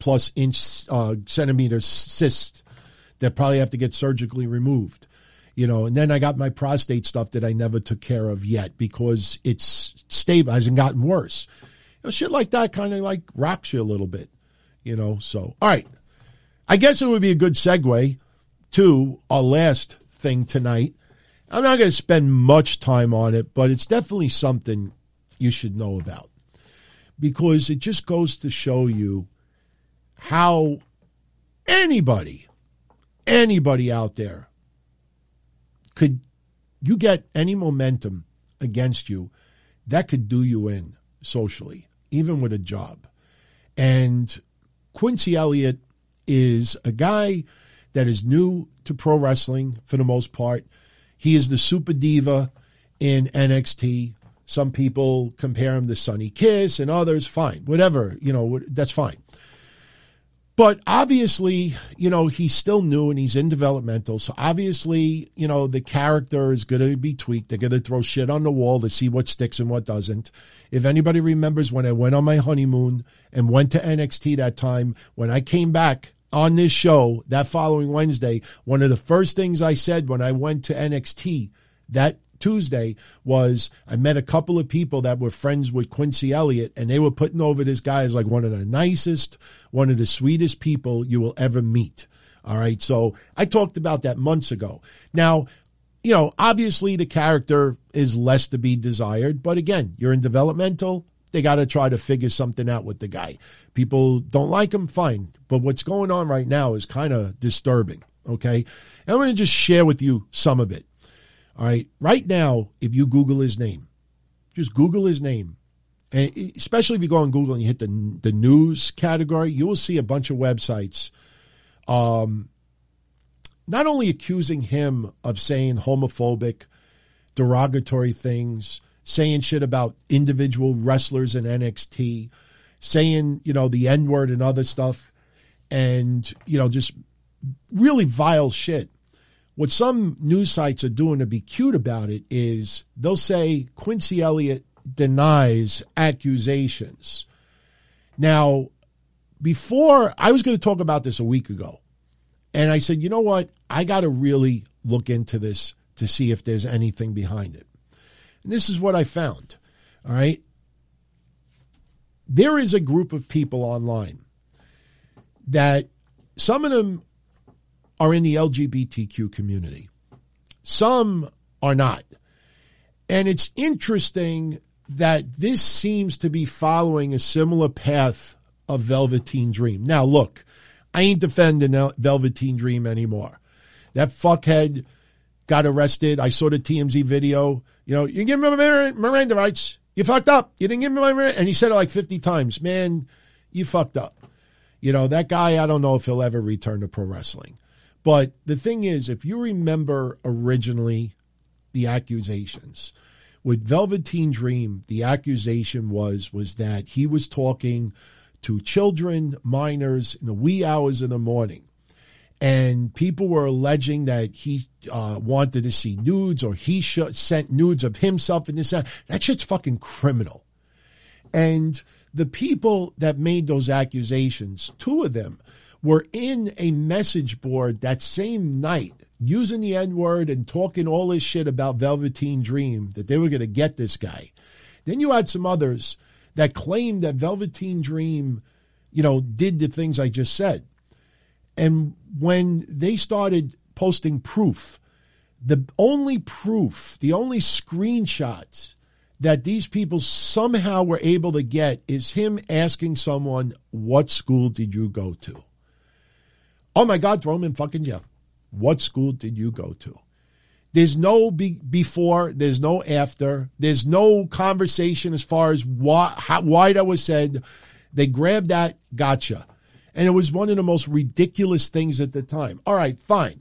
[SPEAKER 3] 3+ centimeter cysts that probably have to get surgically removed. And then I got my prostate stuff that I never took care of yet because it's stable, hasn't gotten worse. Shit like that kind of like rocks you a little bit, So, all right. I guess it would be a good segue to our last thing tonight. I'm not going to spend much time on it, but it's definitely something you should know about because it just goes to show you how anybody out there could, you get any momentum against you, that could do you in socially, even with a job. And Quincy Elliott is a guy that is new to pro wrestling for the most part. He is the super diva in NXT. Some people compare him to Sonny Kiss and others, fine, whatever, that's fine. But obviously, he's still new and he's in developmental. So obviously, the character is going to be tweaked. They're going to throw shit on the wall to see what sticks and what doesn't. If anybody remembers when I went on my honeymoon and went to NXT that time, when I came back on this show that following Wednesday, one of the first things I said when I went to NXT that Tuesday was I met a couple of people that were friends with Quincy Elliott, and they were putting over this guy as like one of the nicest, one of the sweetest people you will ever meet. All right. So I talked about that months ago. Now, obviously the character is less to be desired, but again, you're in developmental. They got to try to figure something out with the guy. People don't like him, fine. But what's going on right now is kind of disturbing. Okay. And I'm going to just share with you some of it. All right. Right now, if you Google his name, just Google his name, and especially if you go on Google and you hit the news category, you will see a bunch of websites not only accusing him of saying homophobic, derogatory things, saying shit about individual wrestlers in NXT, saying, the N-word and other stuff, and, just really vile shit. What some news sites are doing to be cute about it is they'll say Quincy Elliott denies accusations. Now, before, I was going to talk about this a week ago, and I said, you know what? I got to really look into this to see if there's anything behind it. And this is what I found, all right? There is a group of people online that some of them are in the LGBTQ community. Some are not. And it's interesting that this seems to be following a similar path of Velveteen Dream. Now, look, I ain't defending Velveteen Dream anymore. That fuckhead got arrested. I saw the TMZ video. You give me my Miranda rights. You fucked up. You didn't give me my Miranda. And he said it like 50 times. Man, you fucked up. That guy, I don't know if he'll ever return to pro wrestling. But the thing is, if you remember originally the accusations, with Velveteen Dream, the accusation was that he was talking to children, minors, in the wee hours of the morning. And people were alleging that he wanted to see nudes, or he sent nudes of himself and this. That shit's fucking criminal. And the people that made those accusations, two of them, were in a message board that same night using the N-word and talking all this shit about Velveteen Dream, that they were going to get this guy. Then you had some others that claimed that Velveteen Dream, did the things I just said. And when they started posting proof, the only screenshots that these people somehow were able to get is him asking someone, what school did you go to? Oh my God, throw him in fucking jail. What school did you go to? There's no before, there's no after, there's no conversation as far as why that was said. They grabbed that, gotcha. And it was one of the most ridiculous things at the time. All right, fine.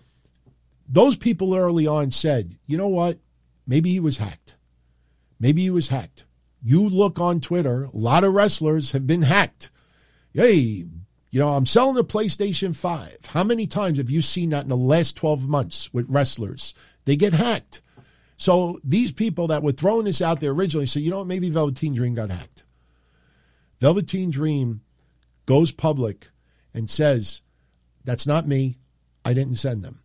[SPEAKER 3] Those people early on said, you know what? Maybe he was hacked. Maybe he was hacked. You look on Twitter, a lot of wrestlers have been hacked. Hey, I'm selling a PlayStation 5. How many times have you seen that in the last 12 months with wrestlers? They get hacked. So these people that were throwing this out there originally said, maybe Velveteen Dream got hacked. Velveteen Dream goes public and says, that's not me. I didn't send them.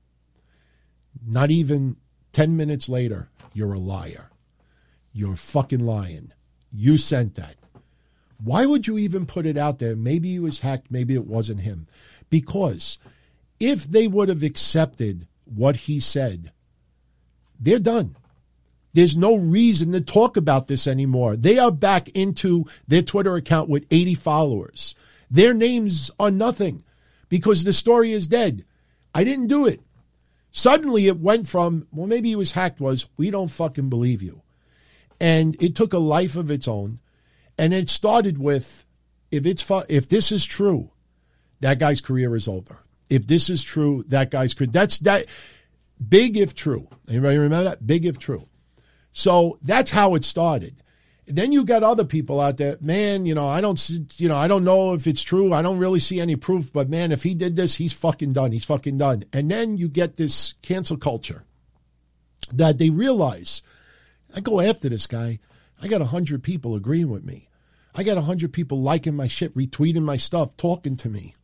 [SPEAKER 3] Not even 10 minutes later, you're a liar. You're fucking lying. You sent that. Why would you even put it out there? Maybe he was hacked. Maybe it wasn't him. Because if they would have accepted what he said, they're done. There's no reason to talk about this anymore. They are back into their Twitter account with 80 followers. Their names are nothing because the story is dead. I didn't do it. Suddenly it went from, well, maybe he was hacked, was, we don't fucking believe you. And it took a life of its own. And it started with, if this is true, that guy's career is over. If this is true, that guy's career, that's that big if true. Anybody remember that? Big if true. So that's how it started. Then you got other people out there, man, I don't know if it's true. I don't really see any proof, but man, if he did this, he's fucking done. He's fucking done. And then you get this cancel culture that they realize, I go after this guy. I got 100 people agreeing with me. I got 100 people liking my shit, retweeting my stuff, talking to me.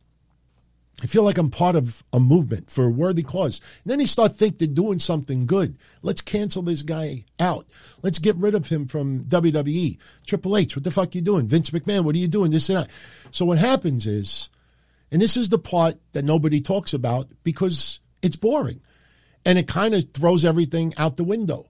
[SPEAKER 3] I feel like I'm part of a movement for a worthy cause. And then they start thinking they're doing something good. Let's cancel this guy out. Let's get rid of him from WWE. Triple H, what the fuck you doing? Vince McMahon, what are you doing? This and that. So what happens is, and this is the part that nobody talks about because it's boring. And it kind of throws everything out the window.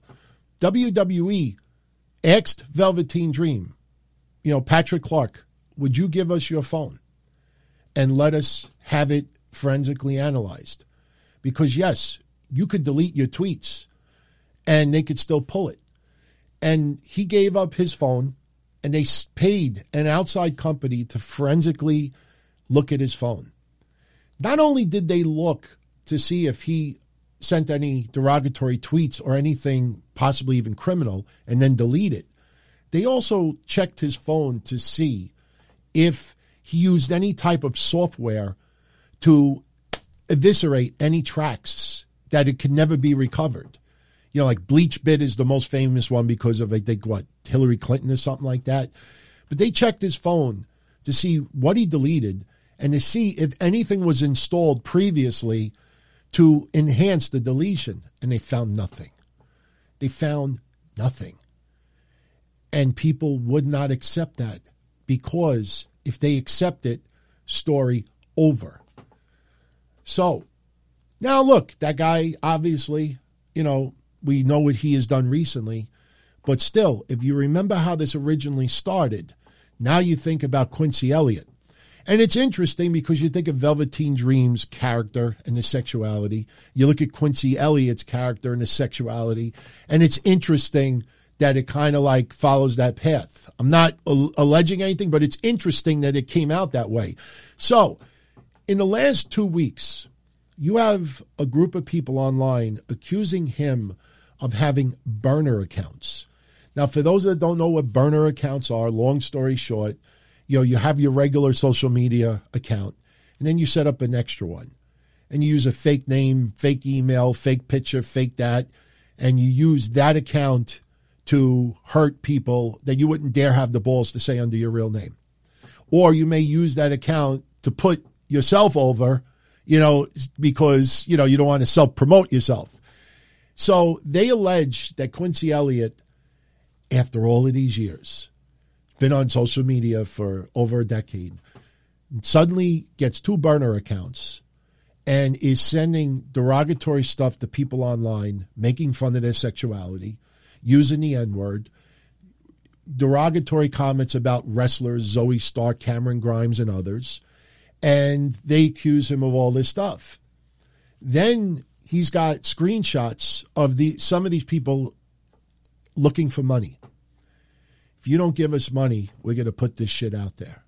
[SPEAKER 3] WWE asked Velveteen Dream, Patrick Clark, would you give us your phone and let us have it forensically analyzed? Because yes, you could delete your tweets and they could still pull it. And he gave up his phone and they paid an outside company to forensically look at his phone. Not only did they look to see if he sent any derogatory tweets or anything possibly even criminal and then delete it. They also checked his phone to see if he used any type of software to eviscerate any tracks that it could never be recovered. You know, like BleachBit is the most famous one because of, I think, Hillary Clinton or something like that. But they checked his phone to see what he deleted and to see if anything was installed previously to enhance the deletion. And they found nothing. They found nothing. And people would not accept that because if they accept it, story over. So now look, that guy obviously, you know, we know what he has done recently, but still, if you remember how this originally started, now you think about Quincy Elliott. And it's interesting because you think of Velveteen Dream's character and his sexuality. You look at Quincy Elliott's character and his sexuality, and it's interesting that it kind of like follows that path. I'm not alleging anything, but it's interesting that it came out that way. So in the last 2 weeks, you have a group of people online accusing him of having burner accounts. Now, for those that don't know what burner accounts are, long story short, you know, you have your regular social media account, and then you set up an extra one. And you use a fake name, fake email, fake picture, fake that, and you use that account to hurt people that you wouldn't dare have the balls to say under your real name. Or you may use that account to put yourself over, you know, because, you know, you don't want to self-promote yourself. So they allege that Quincy Elliott, after all of these years, been on social media for over a decade, suddenly gets 2 burner accounts and is sending derogatory stuff to people online, making fun of their sexuality, using the N-word, derogatory comments about wrestlers, Zoe Stark, Cameron Grimes, and others, and they accuse him of all this stuff. Then he's got screenshots of some of these people looking for money. If you don't give us money, we're going to put this shit out there.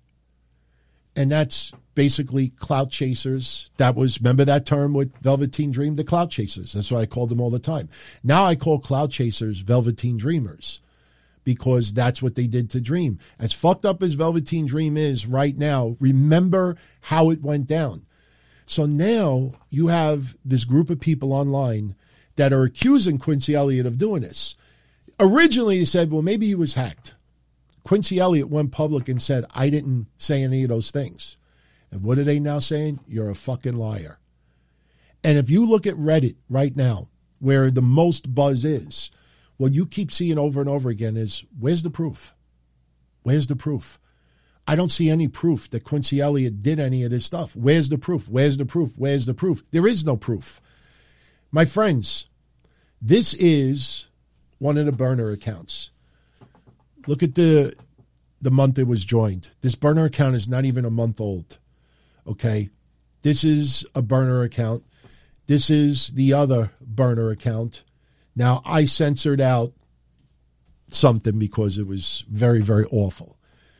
[SPEAKER 3] And that's basically clout chasers. That was, remember that term with Velveteen Dream? The clout chasers. That's what I called them all the time. Now I call clout chasers Velveteen Dreamers because that's what they did to Dream. As fucked up as Velveteen Dream is right now, remember how it went down. So now you have this group of people online that are accusing Quincy Elliott of doing this. Originally, they said, well, maybe he was hacked. Quincy Elliott went public and said, I didn't say any of those things. And what are they now saying? You're a fucking liar. And if you look at Reddit right now, where the most buzz is, what you keep seeing over and over again is, where's the proof? Where's the proof? I don't see any proof that Quincy Elliott did any of this stuff. Where's the proof? Where's the proof? Where's the proof? There is no proof. My friends, this is one of the burner accounts. Look at the month it was joined. This burner account is not even a month old. Okay? This is a burner account. This is the other burner account. Now, I censored out something because it was very, very awful.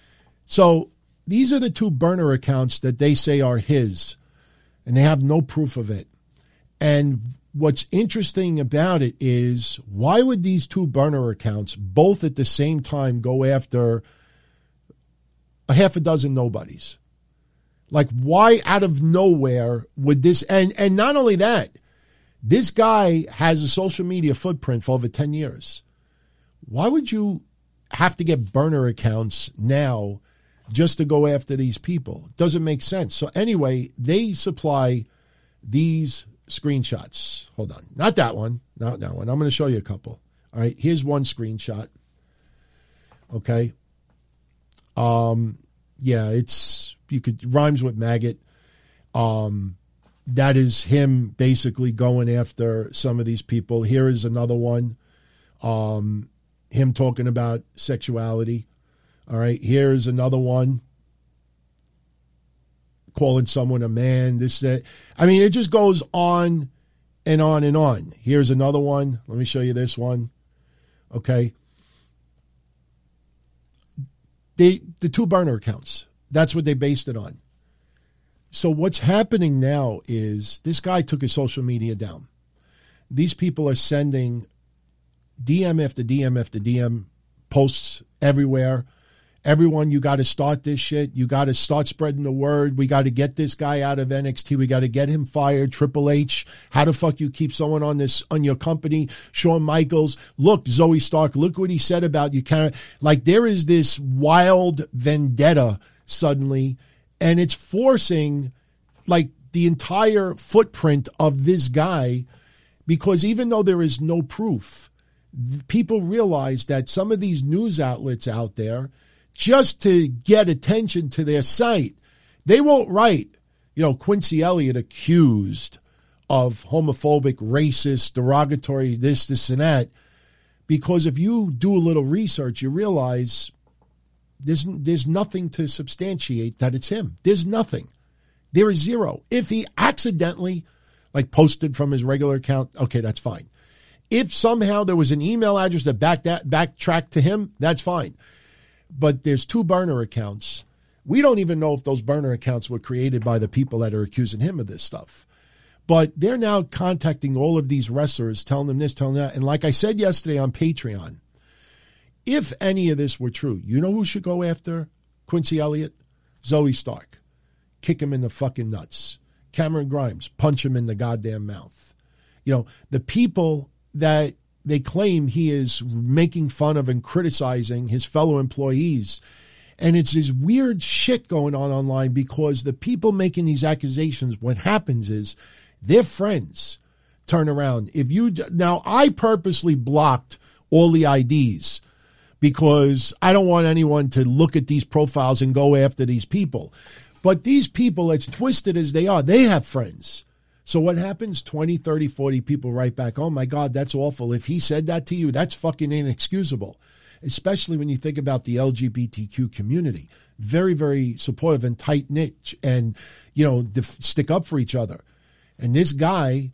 [SPEAKER 3] So these are the 2 burner accounts that they say are his, and they have no proof of it. And what's interesting about it is, why would these 2 burner accounts both at the same time go after a half a dozen nobodies? Like, why out of nowhere would this, and not only that, this guy has a social media footprint for over 10 years. Why would you have to get burner accounts now just to go after these people? It doesn't make sense. So anyway, they supply these screenshots. Hold on. Not that one. Not that one. I'm going to show you a couple. All right. Here's one screenshot. Okay. Yeah, rhymes with maggot. That is him basically going after some of these people. Here is another one. Him talking about sexuality. All right. Here's another one. Calling someone a man, this, that. I mean, it just goes on and on and on. Here's another one. Let me show you this one. Okay. The 2 burner accounts. That's what they based it on. So what's happening now is this guy took his social media down. These people are sending DM after DM after DM posts everywhere. Everyone, you got to start this shit. You got to start spreading the word. We got to get this guy out of NXT. We got to get him fired. Triple H, how the fuck you keep someone on your company? Shawn Michaels, look, Zoe Stark, look what he said about you. Like there is this wild vendetta suddenly, and it's forcing like the entire footprint of this guy, because even though there is no proof, people realize that some of these news outlets out there, just to get attention to their site, they won't write, Quincy Elliott accused of homophobic, racist, derogatory, this, and that. Because if you do a little research, you realize there's nothing to substantiate that it's him. There's nothing. There is zero. If he accidentally, posted from his regular account, okay, that's fine. If somehow there was an email address that backtracked to him, that's fine. But there's 2 burner accounts. We don't even know if those burner accounts were created by the people that are accusing him of this stuff. But they're now contacting all of these wrestlers, telling them this, telling them that. And like I said yesterday on Patreon, if any of this were true, you know who should go after Quincy Elliott? Zoe Stark. Kick him in the fucking nuts. Cameron Grimes, punch him in the goddamn mouth. The people that they claim he is making fun of and criticizing his fellow employees. And it's this weird shit going on online, because the people making these accusations, what happens is their friends turn around. Now, I purposely blocked all the IDs because I don't want anyone to look at these profiles and go after these people. But these people, as twisted as they are, they have friends. So what happens? 20, 30, 40 people write back, oh my God, that's awful. If he said that to you, that's fucking inexcusable. Especially when you think about the LGBTQ community. Very, very supportive and tight-knit and, stick up for each other. And this guy,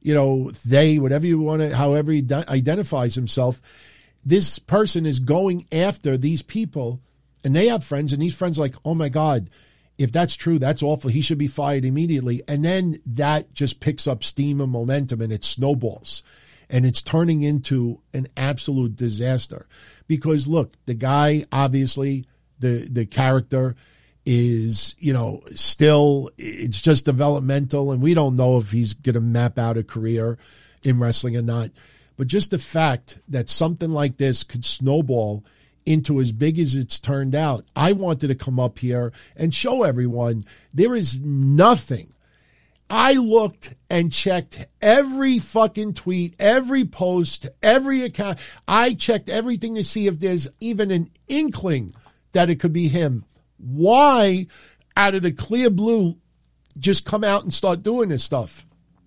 [SPEAKER 3] they, whatever you want to, however he identifies himself, this person is going after these people, and they have friends, and these friends are like, oh my God, if that's true, that's awful. He should be fired immediately. And then that just picks up steam and momentum, and it snowballs. And it's turning into an absolute disaster. Because, look, the guy, obviously, the character is, still, it's just developmental. And we don't know if he's going to map out a career in wrestling or not. But just the fact that something like this could snowball into as big as it's turned out, I wanted to come up here and show everyone there is nothing. I looked and checked every fucking tweet, every post, every account. I checked everything to see if there's even an inkling that it could be him. Why, out of the clear blue, just come out and start doing this stuff?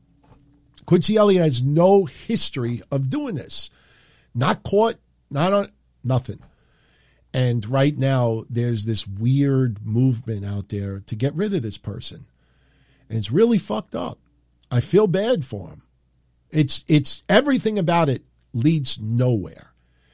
[SPEAKER 3] Quincy Elliott has no history of doing this. Not caught, not on, nothing. And right now, there's this weird movement out there to get rid of this person. And it's really fucked up. I feel bad for him. It's everything about it leads nowhere.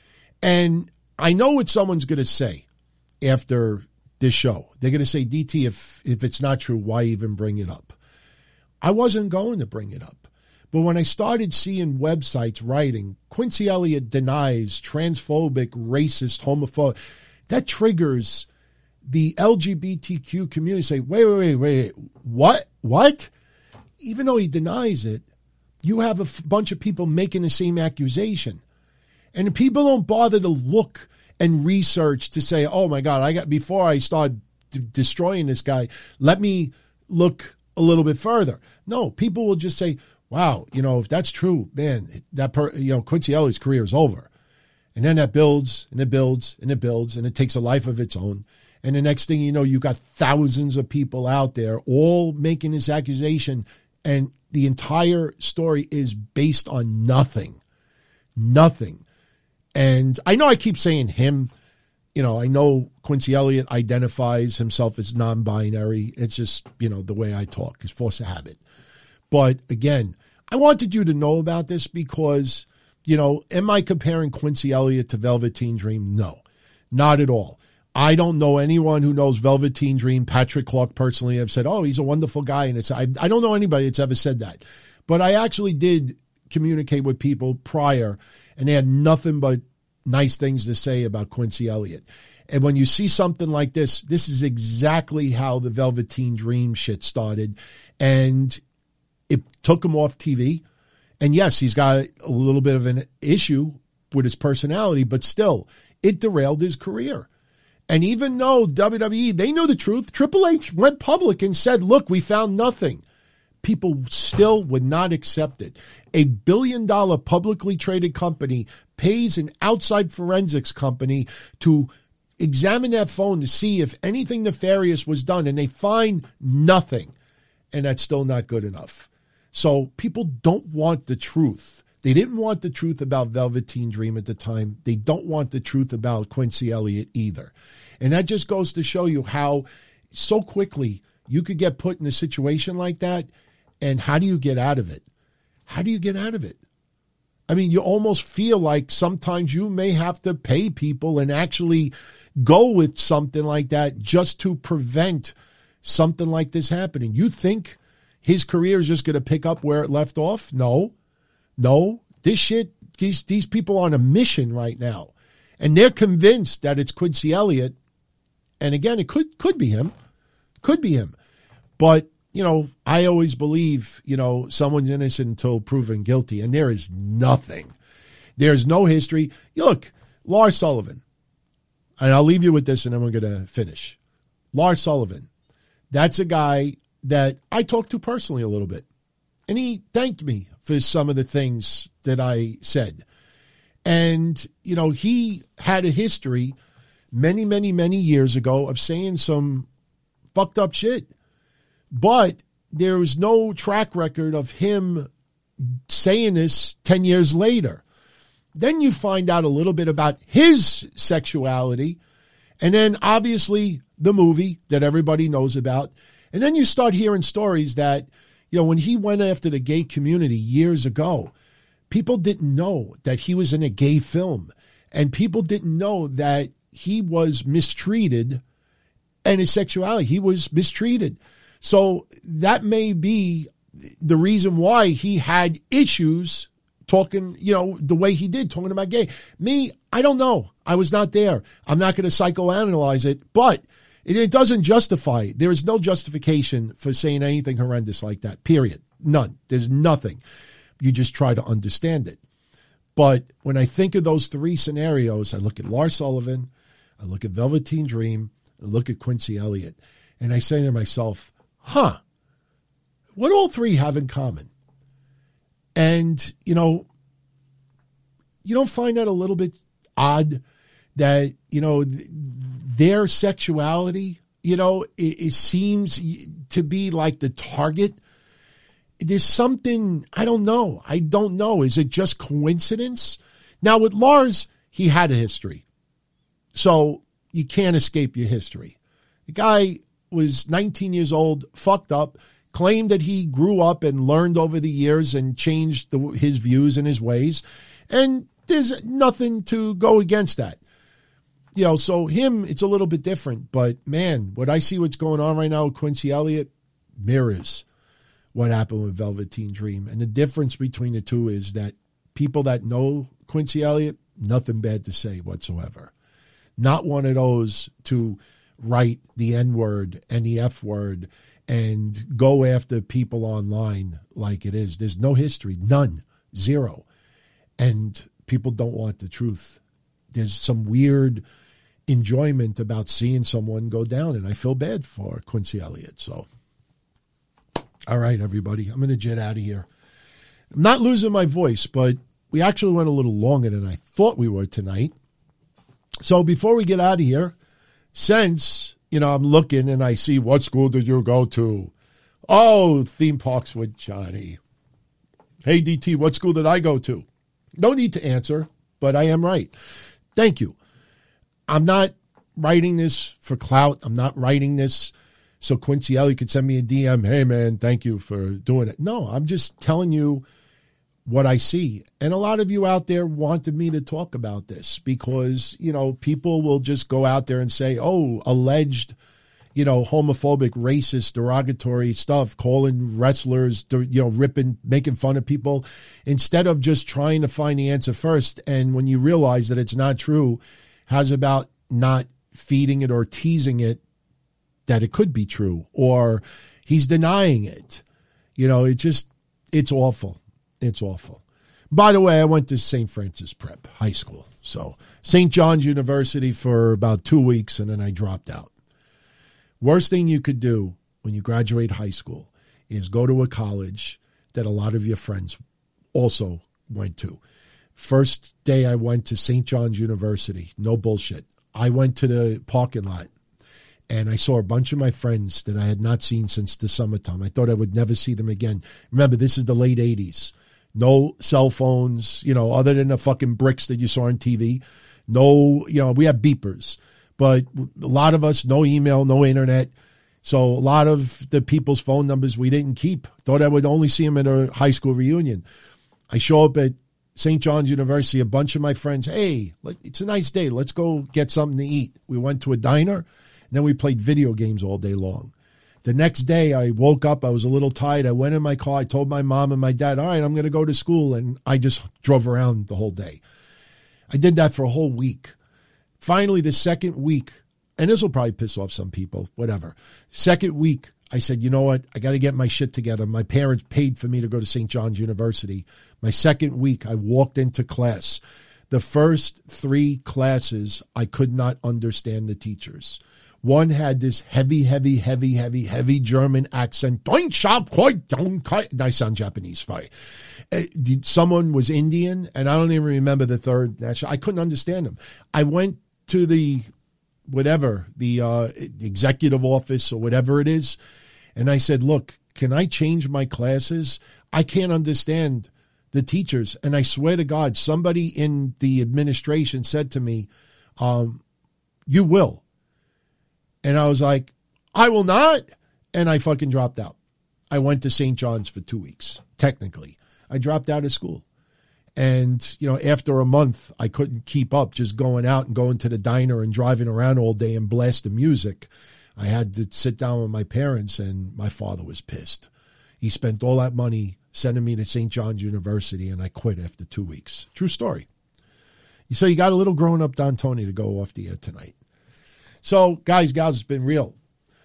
[SPEAKER 3] And I know what someone's going to say after this show. They're going to say, DT, if it's not true, why even bring it up? I wasn't going to bring it up. But when I started seeing websites writing, Quincy Elliott denies transphobic, racist, homophobic, that triggers the LGBTQ community to say, wait, what? Even though he denies it, you have a bunch of people making the same accusation. And people don't bother to look and research to say, oh my God, before I start destroying this guy, let me look a little bit further. No, people will just say, wow, if that's true, man, Quincy Elliott's career is over. And then that builds and it builds and it builds and it takes a life of its own. And the next thing you know, you got thousands of people out there all making this accusation, and the entire story is based on nothing. Nothing. And I know I keep saying him. I know Quincy Elliott identifies himself as non-binary. It's just, the way I talk. It's force of habit. But again, I wanted you to know about this because, am I comparing Quincy Elliott to Velveteen Dream? No, not at all. I don't know anyone who knows Velveteen Dream. Patrick Clark personally have said, oh, he's a wonderful guy. And I don't know anybody that's ever said that. But I actually did communicate with people prior, and they had nothing but nice things to say about Quincy Elliott. And when you see something like this is exactly how the Velveteen Dream shit started. And it took him off TV. And yes, he's got a little bit of an issue with his personality, but still, it derailed his career. And even though WWE, they knew the truth, Triple H went public and said, look, we found nothing. People still would not accept it. A $1 billion publicly traded company pays an outside forensics company to examine that phone to see if anything nefarious was done, and they find nothing. And that's still not good enough. So people don't want the truth. They didn't want the truth about Velveteen Dream at the time. They don't want the truth about Quincy Elliott either. And that just goes to show you how so quickly you could get put in a situation like that. And how do you get out of it? How do you get out of it? I mean, you almost feel like sometimes you may have to pay people and actually go with something like that just to prevent something like this happening. You think his career is just going to pick up where it left off? No. This shit, these people are on a mission right now. And they're convinced that it's Quincy Elliott. And again, it could be him. Could be him. But I always believe, someone's innocent until proven guilty, and there is nothing. There's no history. Look, Lars Sullivan, and I'll leave you with this, and then we're going to finish. Lars Sullivan, that's a guy that I talked to personally a little bit, and he thanked me for some of the things that I said. And, he had a history many, many, many years ago of saying some fucked up shit. But there was no track record of him saying this 10 years later. Then you find out a little bit about his sexuality. And then obviously the movie that everybody knows about. And then you start hearing stories that, when he went after the gay community years ago, people didn't know that he was in a gay film. And people didn't know that he was mistreated and his sexuality. He was mistreated. So that may be the reason why he had issues talking, the way he did, talking about gay. Me, I don't know. I was not there. I'm not going to psychoanalyze it, but it doesn't justify. There is no justification for saying anything horrendous like that, period. None. There's nothing. You just try to understand it. But when I think of those three scenarios, I look at Lars Sullivan, I look at Velveteen Dream, I look at Quincy Elliott, and I say to myself, what all three have in common? And, you don't find that a little bit odd that, their sexuality, it seems to be like the target. There's something, I don't know. Is it just coincidence? Now with Lars, he had a history. So you can't escape your history. The guy was 19 years old, fucked up, claimed that he grew up and learned over the years and changed his views and his ways. And there's nothing to go against that. So him, it's a little bit different. But, man, what I see what's going on right now with Quincy Elliott mirrors what happened with Velveteen Dream. And the difference between the two is that people that know Quincy Elliott, nothing bad to say whatsoever. Not one of those to write the N-word and the F-word and go after people online like it is. There's no history, none, zero. And people don't want the truth. There's some weird enjoyment about seeing someone go down, and I feel bad for Quincy Elliott. So, all right, everybody, I'm going to jet out of here. I'm not losing my voice, but we actually went a little longer than I thought we were tonight. So before we get out of here, since, I'm looking and I see, what school did you go to? Oh, theme parks with Johnny. Hey, DT, what school did I go to? No need to answer, but I am right. Thank you. I'm not writing this for clout. I'm not writing this so Quincy Elliott could send me a DM. Hey, man, thank you for doing it. No, I'm just telling you what I see. And a lot of you out there wanted me to talk about this because, people will just go out there and say, oh, alleged, homophobic, racist, derogatory stuff, calling wrestlers, ripping, making fun of people, instead of just trying to find the answer first. And when you realize that it's not true, how's about not feeding it or teasing it that it could be true, or he's denying it. It's awful. It's awful. By the way, I went to St. Francis Prep High School. So St. John's University for about 2 weeks, and then I dropped out. Worst thing you could do when you graduate high school is go to a college that a lot of your friends also went to. First day I went to St. John's University, no bullshit. I went to the parking lot and I saw a bunch of my friends that I had not seen since the summertime. I thought I would never see them again. Remember, this is the late 80s. No cell phones, other than the fucking bricks that you saw on TV. No, we have beepers. But a lot of us, no email, no internet. So a lot of the people's phone numbers we didn't keep. Thought I would only see them at a high school reunion. I show up at St. John's University, a bunch of my friends, hey, it's a nice day. Let's go get something to eat. We went to a diner, and then we played video games all day long. The next day, I woke up. I was a little tired. I went in my car. I told my mom and my dad, all right, I'm going to go to school. And I just drove around the whole day. I did that for a whole week. Finally, the second week, and this will probably piss off some people, whatever. Second week, I said, you know what? I got to get my shit together. My parents paid for me to go to St. John's University. My second week, I walked into class. The first 3 classes, I could not understand the teachers. One had this heavy German accent. I sound Japanese, fine. Someone was Indian, and I don't even remember the third national. I couldn't understand them. I went to the executive office or whatever it is, and I said, look, can I change my classes? I can't understand the teachers. And I swear to God, somebody in the administration said to me, you will. And I was like, I will not. And I fucking dropped out. I went to St. John's for 2 weeks, technically. I dropped out of school. And, after a month, I couldn't keep up just going out and going to the diner and driving around all day and blasting music. I had to sit down with my parents, and my father was pissed. He spent all that money sending me to St. John's University, and I quit after 2 weeks. True story. So you got a little grown-up Don Tony to go off the air tonight. So, guys, gals, it's been real.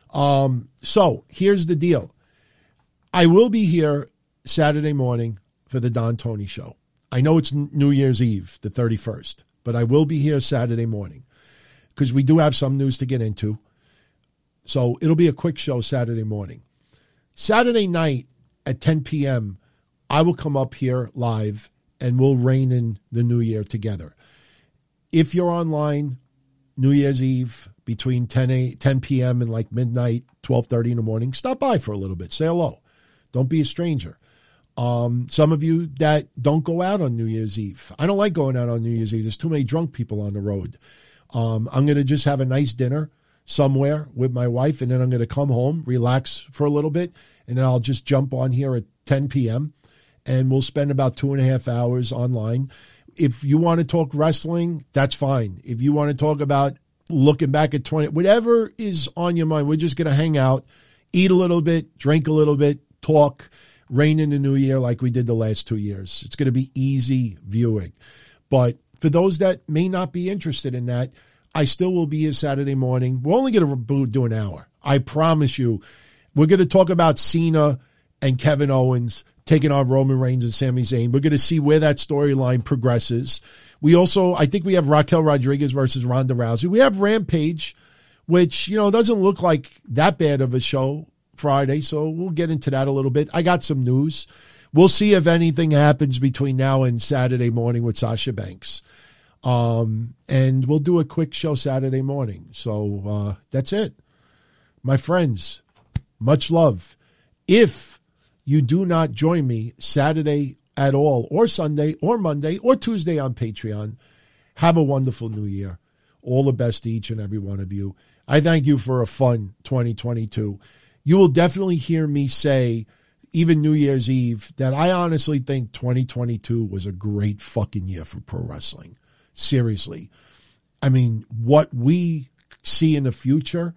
[SPEAKER 3] So here's the deal. I will be here Saturday morning for the Don Tony Show. I know it's New Year's Eve, the 31st, but I will be here Saturday morning because we do have some news to get into. So it'll be a quick show Saturday morning. Saturday night at 10 p.m., I will come up here live and we'll rein in the new year together. If you're online, New Year's Eve, between 10 p.m. and like midnight, 12:30 in the morning, stop by for a little bit. Say hello. Don't be a stranger. Some of you that don't go out on New Year's Eve. I don't like going out on New Year's Eve. There's too many drunk people on the road. I'm going to just have a nice dinner somewhere with my wife, and then I'm going to come home, relax for a little bit, and then I'll just jump on here at 10 p.m., and we'll spend about 2.5 hours online. If you want to talk wrestling, that's fine. If you want to talk about looking back at 20, whatever is on your mind, we're just going to hang out, eat a little bit, drink a little bit, talk, reign in the new year like we did the last 2 years. It's going to be easy viewing. But for those that may not be interested in that, I still will be here Saturday morning. We're only going to do an hour. I promise you. We're going to talk about Cena and Kevin Owens taking on Roman Reigns and Sami Zayn. We're going to see where that storyline progresses. We also, I think we have Raquel Rodriguez versus Ronda Rousey. We have Rampage, which, doesn't look like that bad of a show Friday, so we'll get into that a little bit. I got some news. We'll see if anything happens between now and Saturday morning with Sasha Banks. And we'll do a quick show Saturday morning. So that's it. My friends, much love. If you do not join me Saturday at all, or Sunday, or Monday, or Tuesday on Patreon, have a wonderful new year. All the best to each and every one of you. I thank you for a fun 2022. You will definitely hear me say even New Year's Eve, that I honestly think 2022 was a great fucking year for pro wrestling. Seriously. I mean, what we see in the future,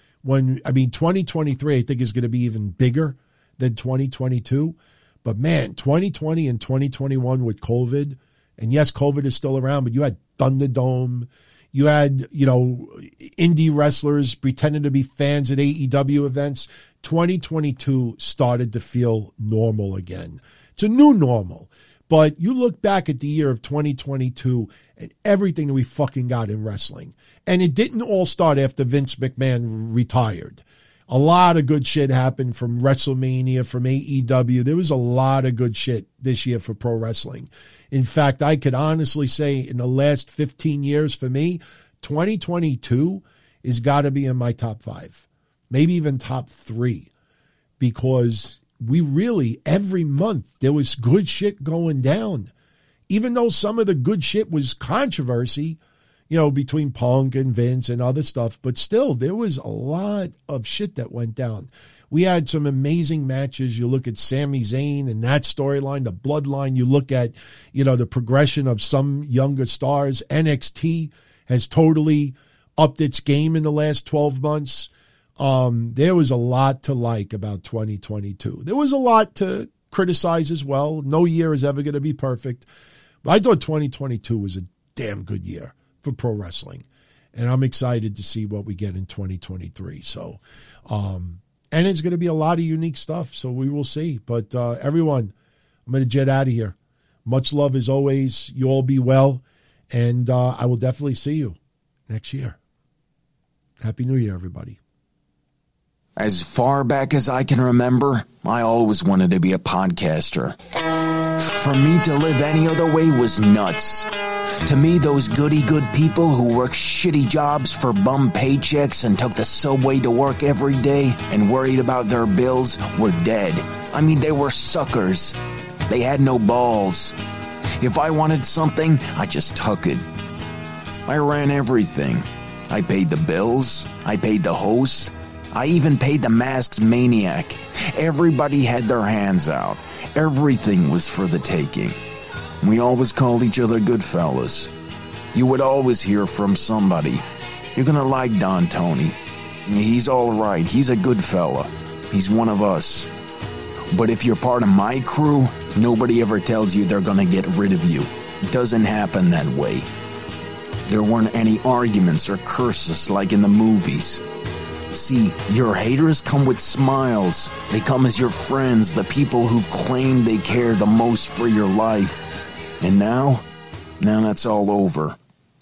[SPEAKER 3] 2023, I think is going to be even bigger than 2022. But man, 2020 and 2021 with COVID, and yes, COVID is still around, but you had Thunderdome. You had, indie wrestlers pretending to be fans at AEW events. 2022 started to feel normal again. It's a new normal. But you look back at the year of 2022 and everything that we fucking got in wrestling. And it didn't all start after Vince McMahon retired. A lot of good shit happened from WrestleMania, from AEW. There was a lot of good shit this year for pro wrestling. In fact, I could honestly say in the last 15 years for me, 2022 has got to be in my top 5, maybe even top 3, because we really, every month, there was good shit going down. Even though some of the good shit was controversy, between Punk and Vince and other stuff, but still, there was a lot of shit that went down. We had some amazing matches. You look at Sami Zayn and that storyline, the bloodline. You look at, the progression of some younger stars. NXT has totally upped its game in the last 12 months. There was a lot to like about 2022. There was a lot to criticize as well. No year is ever going to be perfect. But I thought 2022 was a damn good year for pro wrestling. And I'm excited to see what we get in 2023. So, and it's going to be a lot of unique stuff. So we will see. But everyone, I'm going to jet out of here. Much love as always. You all be well. And I will definitely see you next year. Happy New Year, everybody.
[SPEAKER 4] As far back as I can remember, I always wanted to be a podcaster. For me to live any other way was nuts. To me, those goody-good people who work shitty jobs for bum paychecks and took the subway to work every day and worried about their bills were dead. I mean, they were suckers. They had no balls. If I wanted something, I just took it. I ran everything. I paid the bills. I paid the host. I even paid the masked maniac. Everybody had their hands out. Everything was for the taking. We always called each other good fellas. You would always hear from somebody. You're gonna like Don Tony. He's all right. He's a good fella. He's one of us. But if you're part of my crew, nobody ever tells you they're gonna get rid of you. It doesn't happen that way. There weren't any arguments or curses like in the movies. See, your haters come with smiles. They come as your friends, the people who've claimed they care the most for your life. And now that's all over.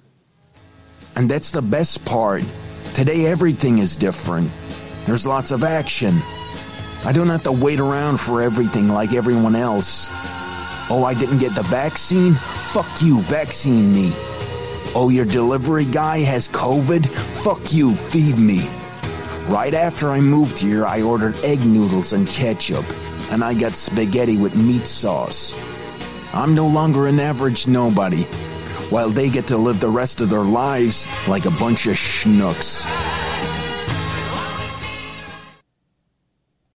[SPEAKER 4] And that's the best part. Today everything is different. There's lots of action. I don't have to wait around for everything like everyone else. Oh, I didn't get the vaccine? Fuck you, vaccine me. Oh, your delivery guy has COVID? Fuck you, feed me. Right after I moved here, I ordered egg noodles and ketchup, and I got spaghetti with meat sauce. I'm no longer an average nobody, while they get to live the rest of their lives like a bunch of schnooks.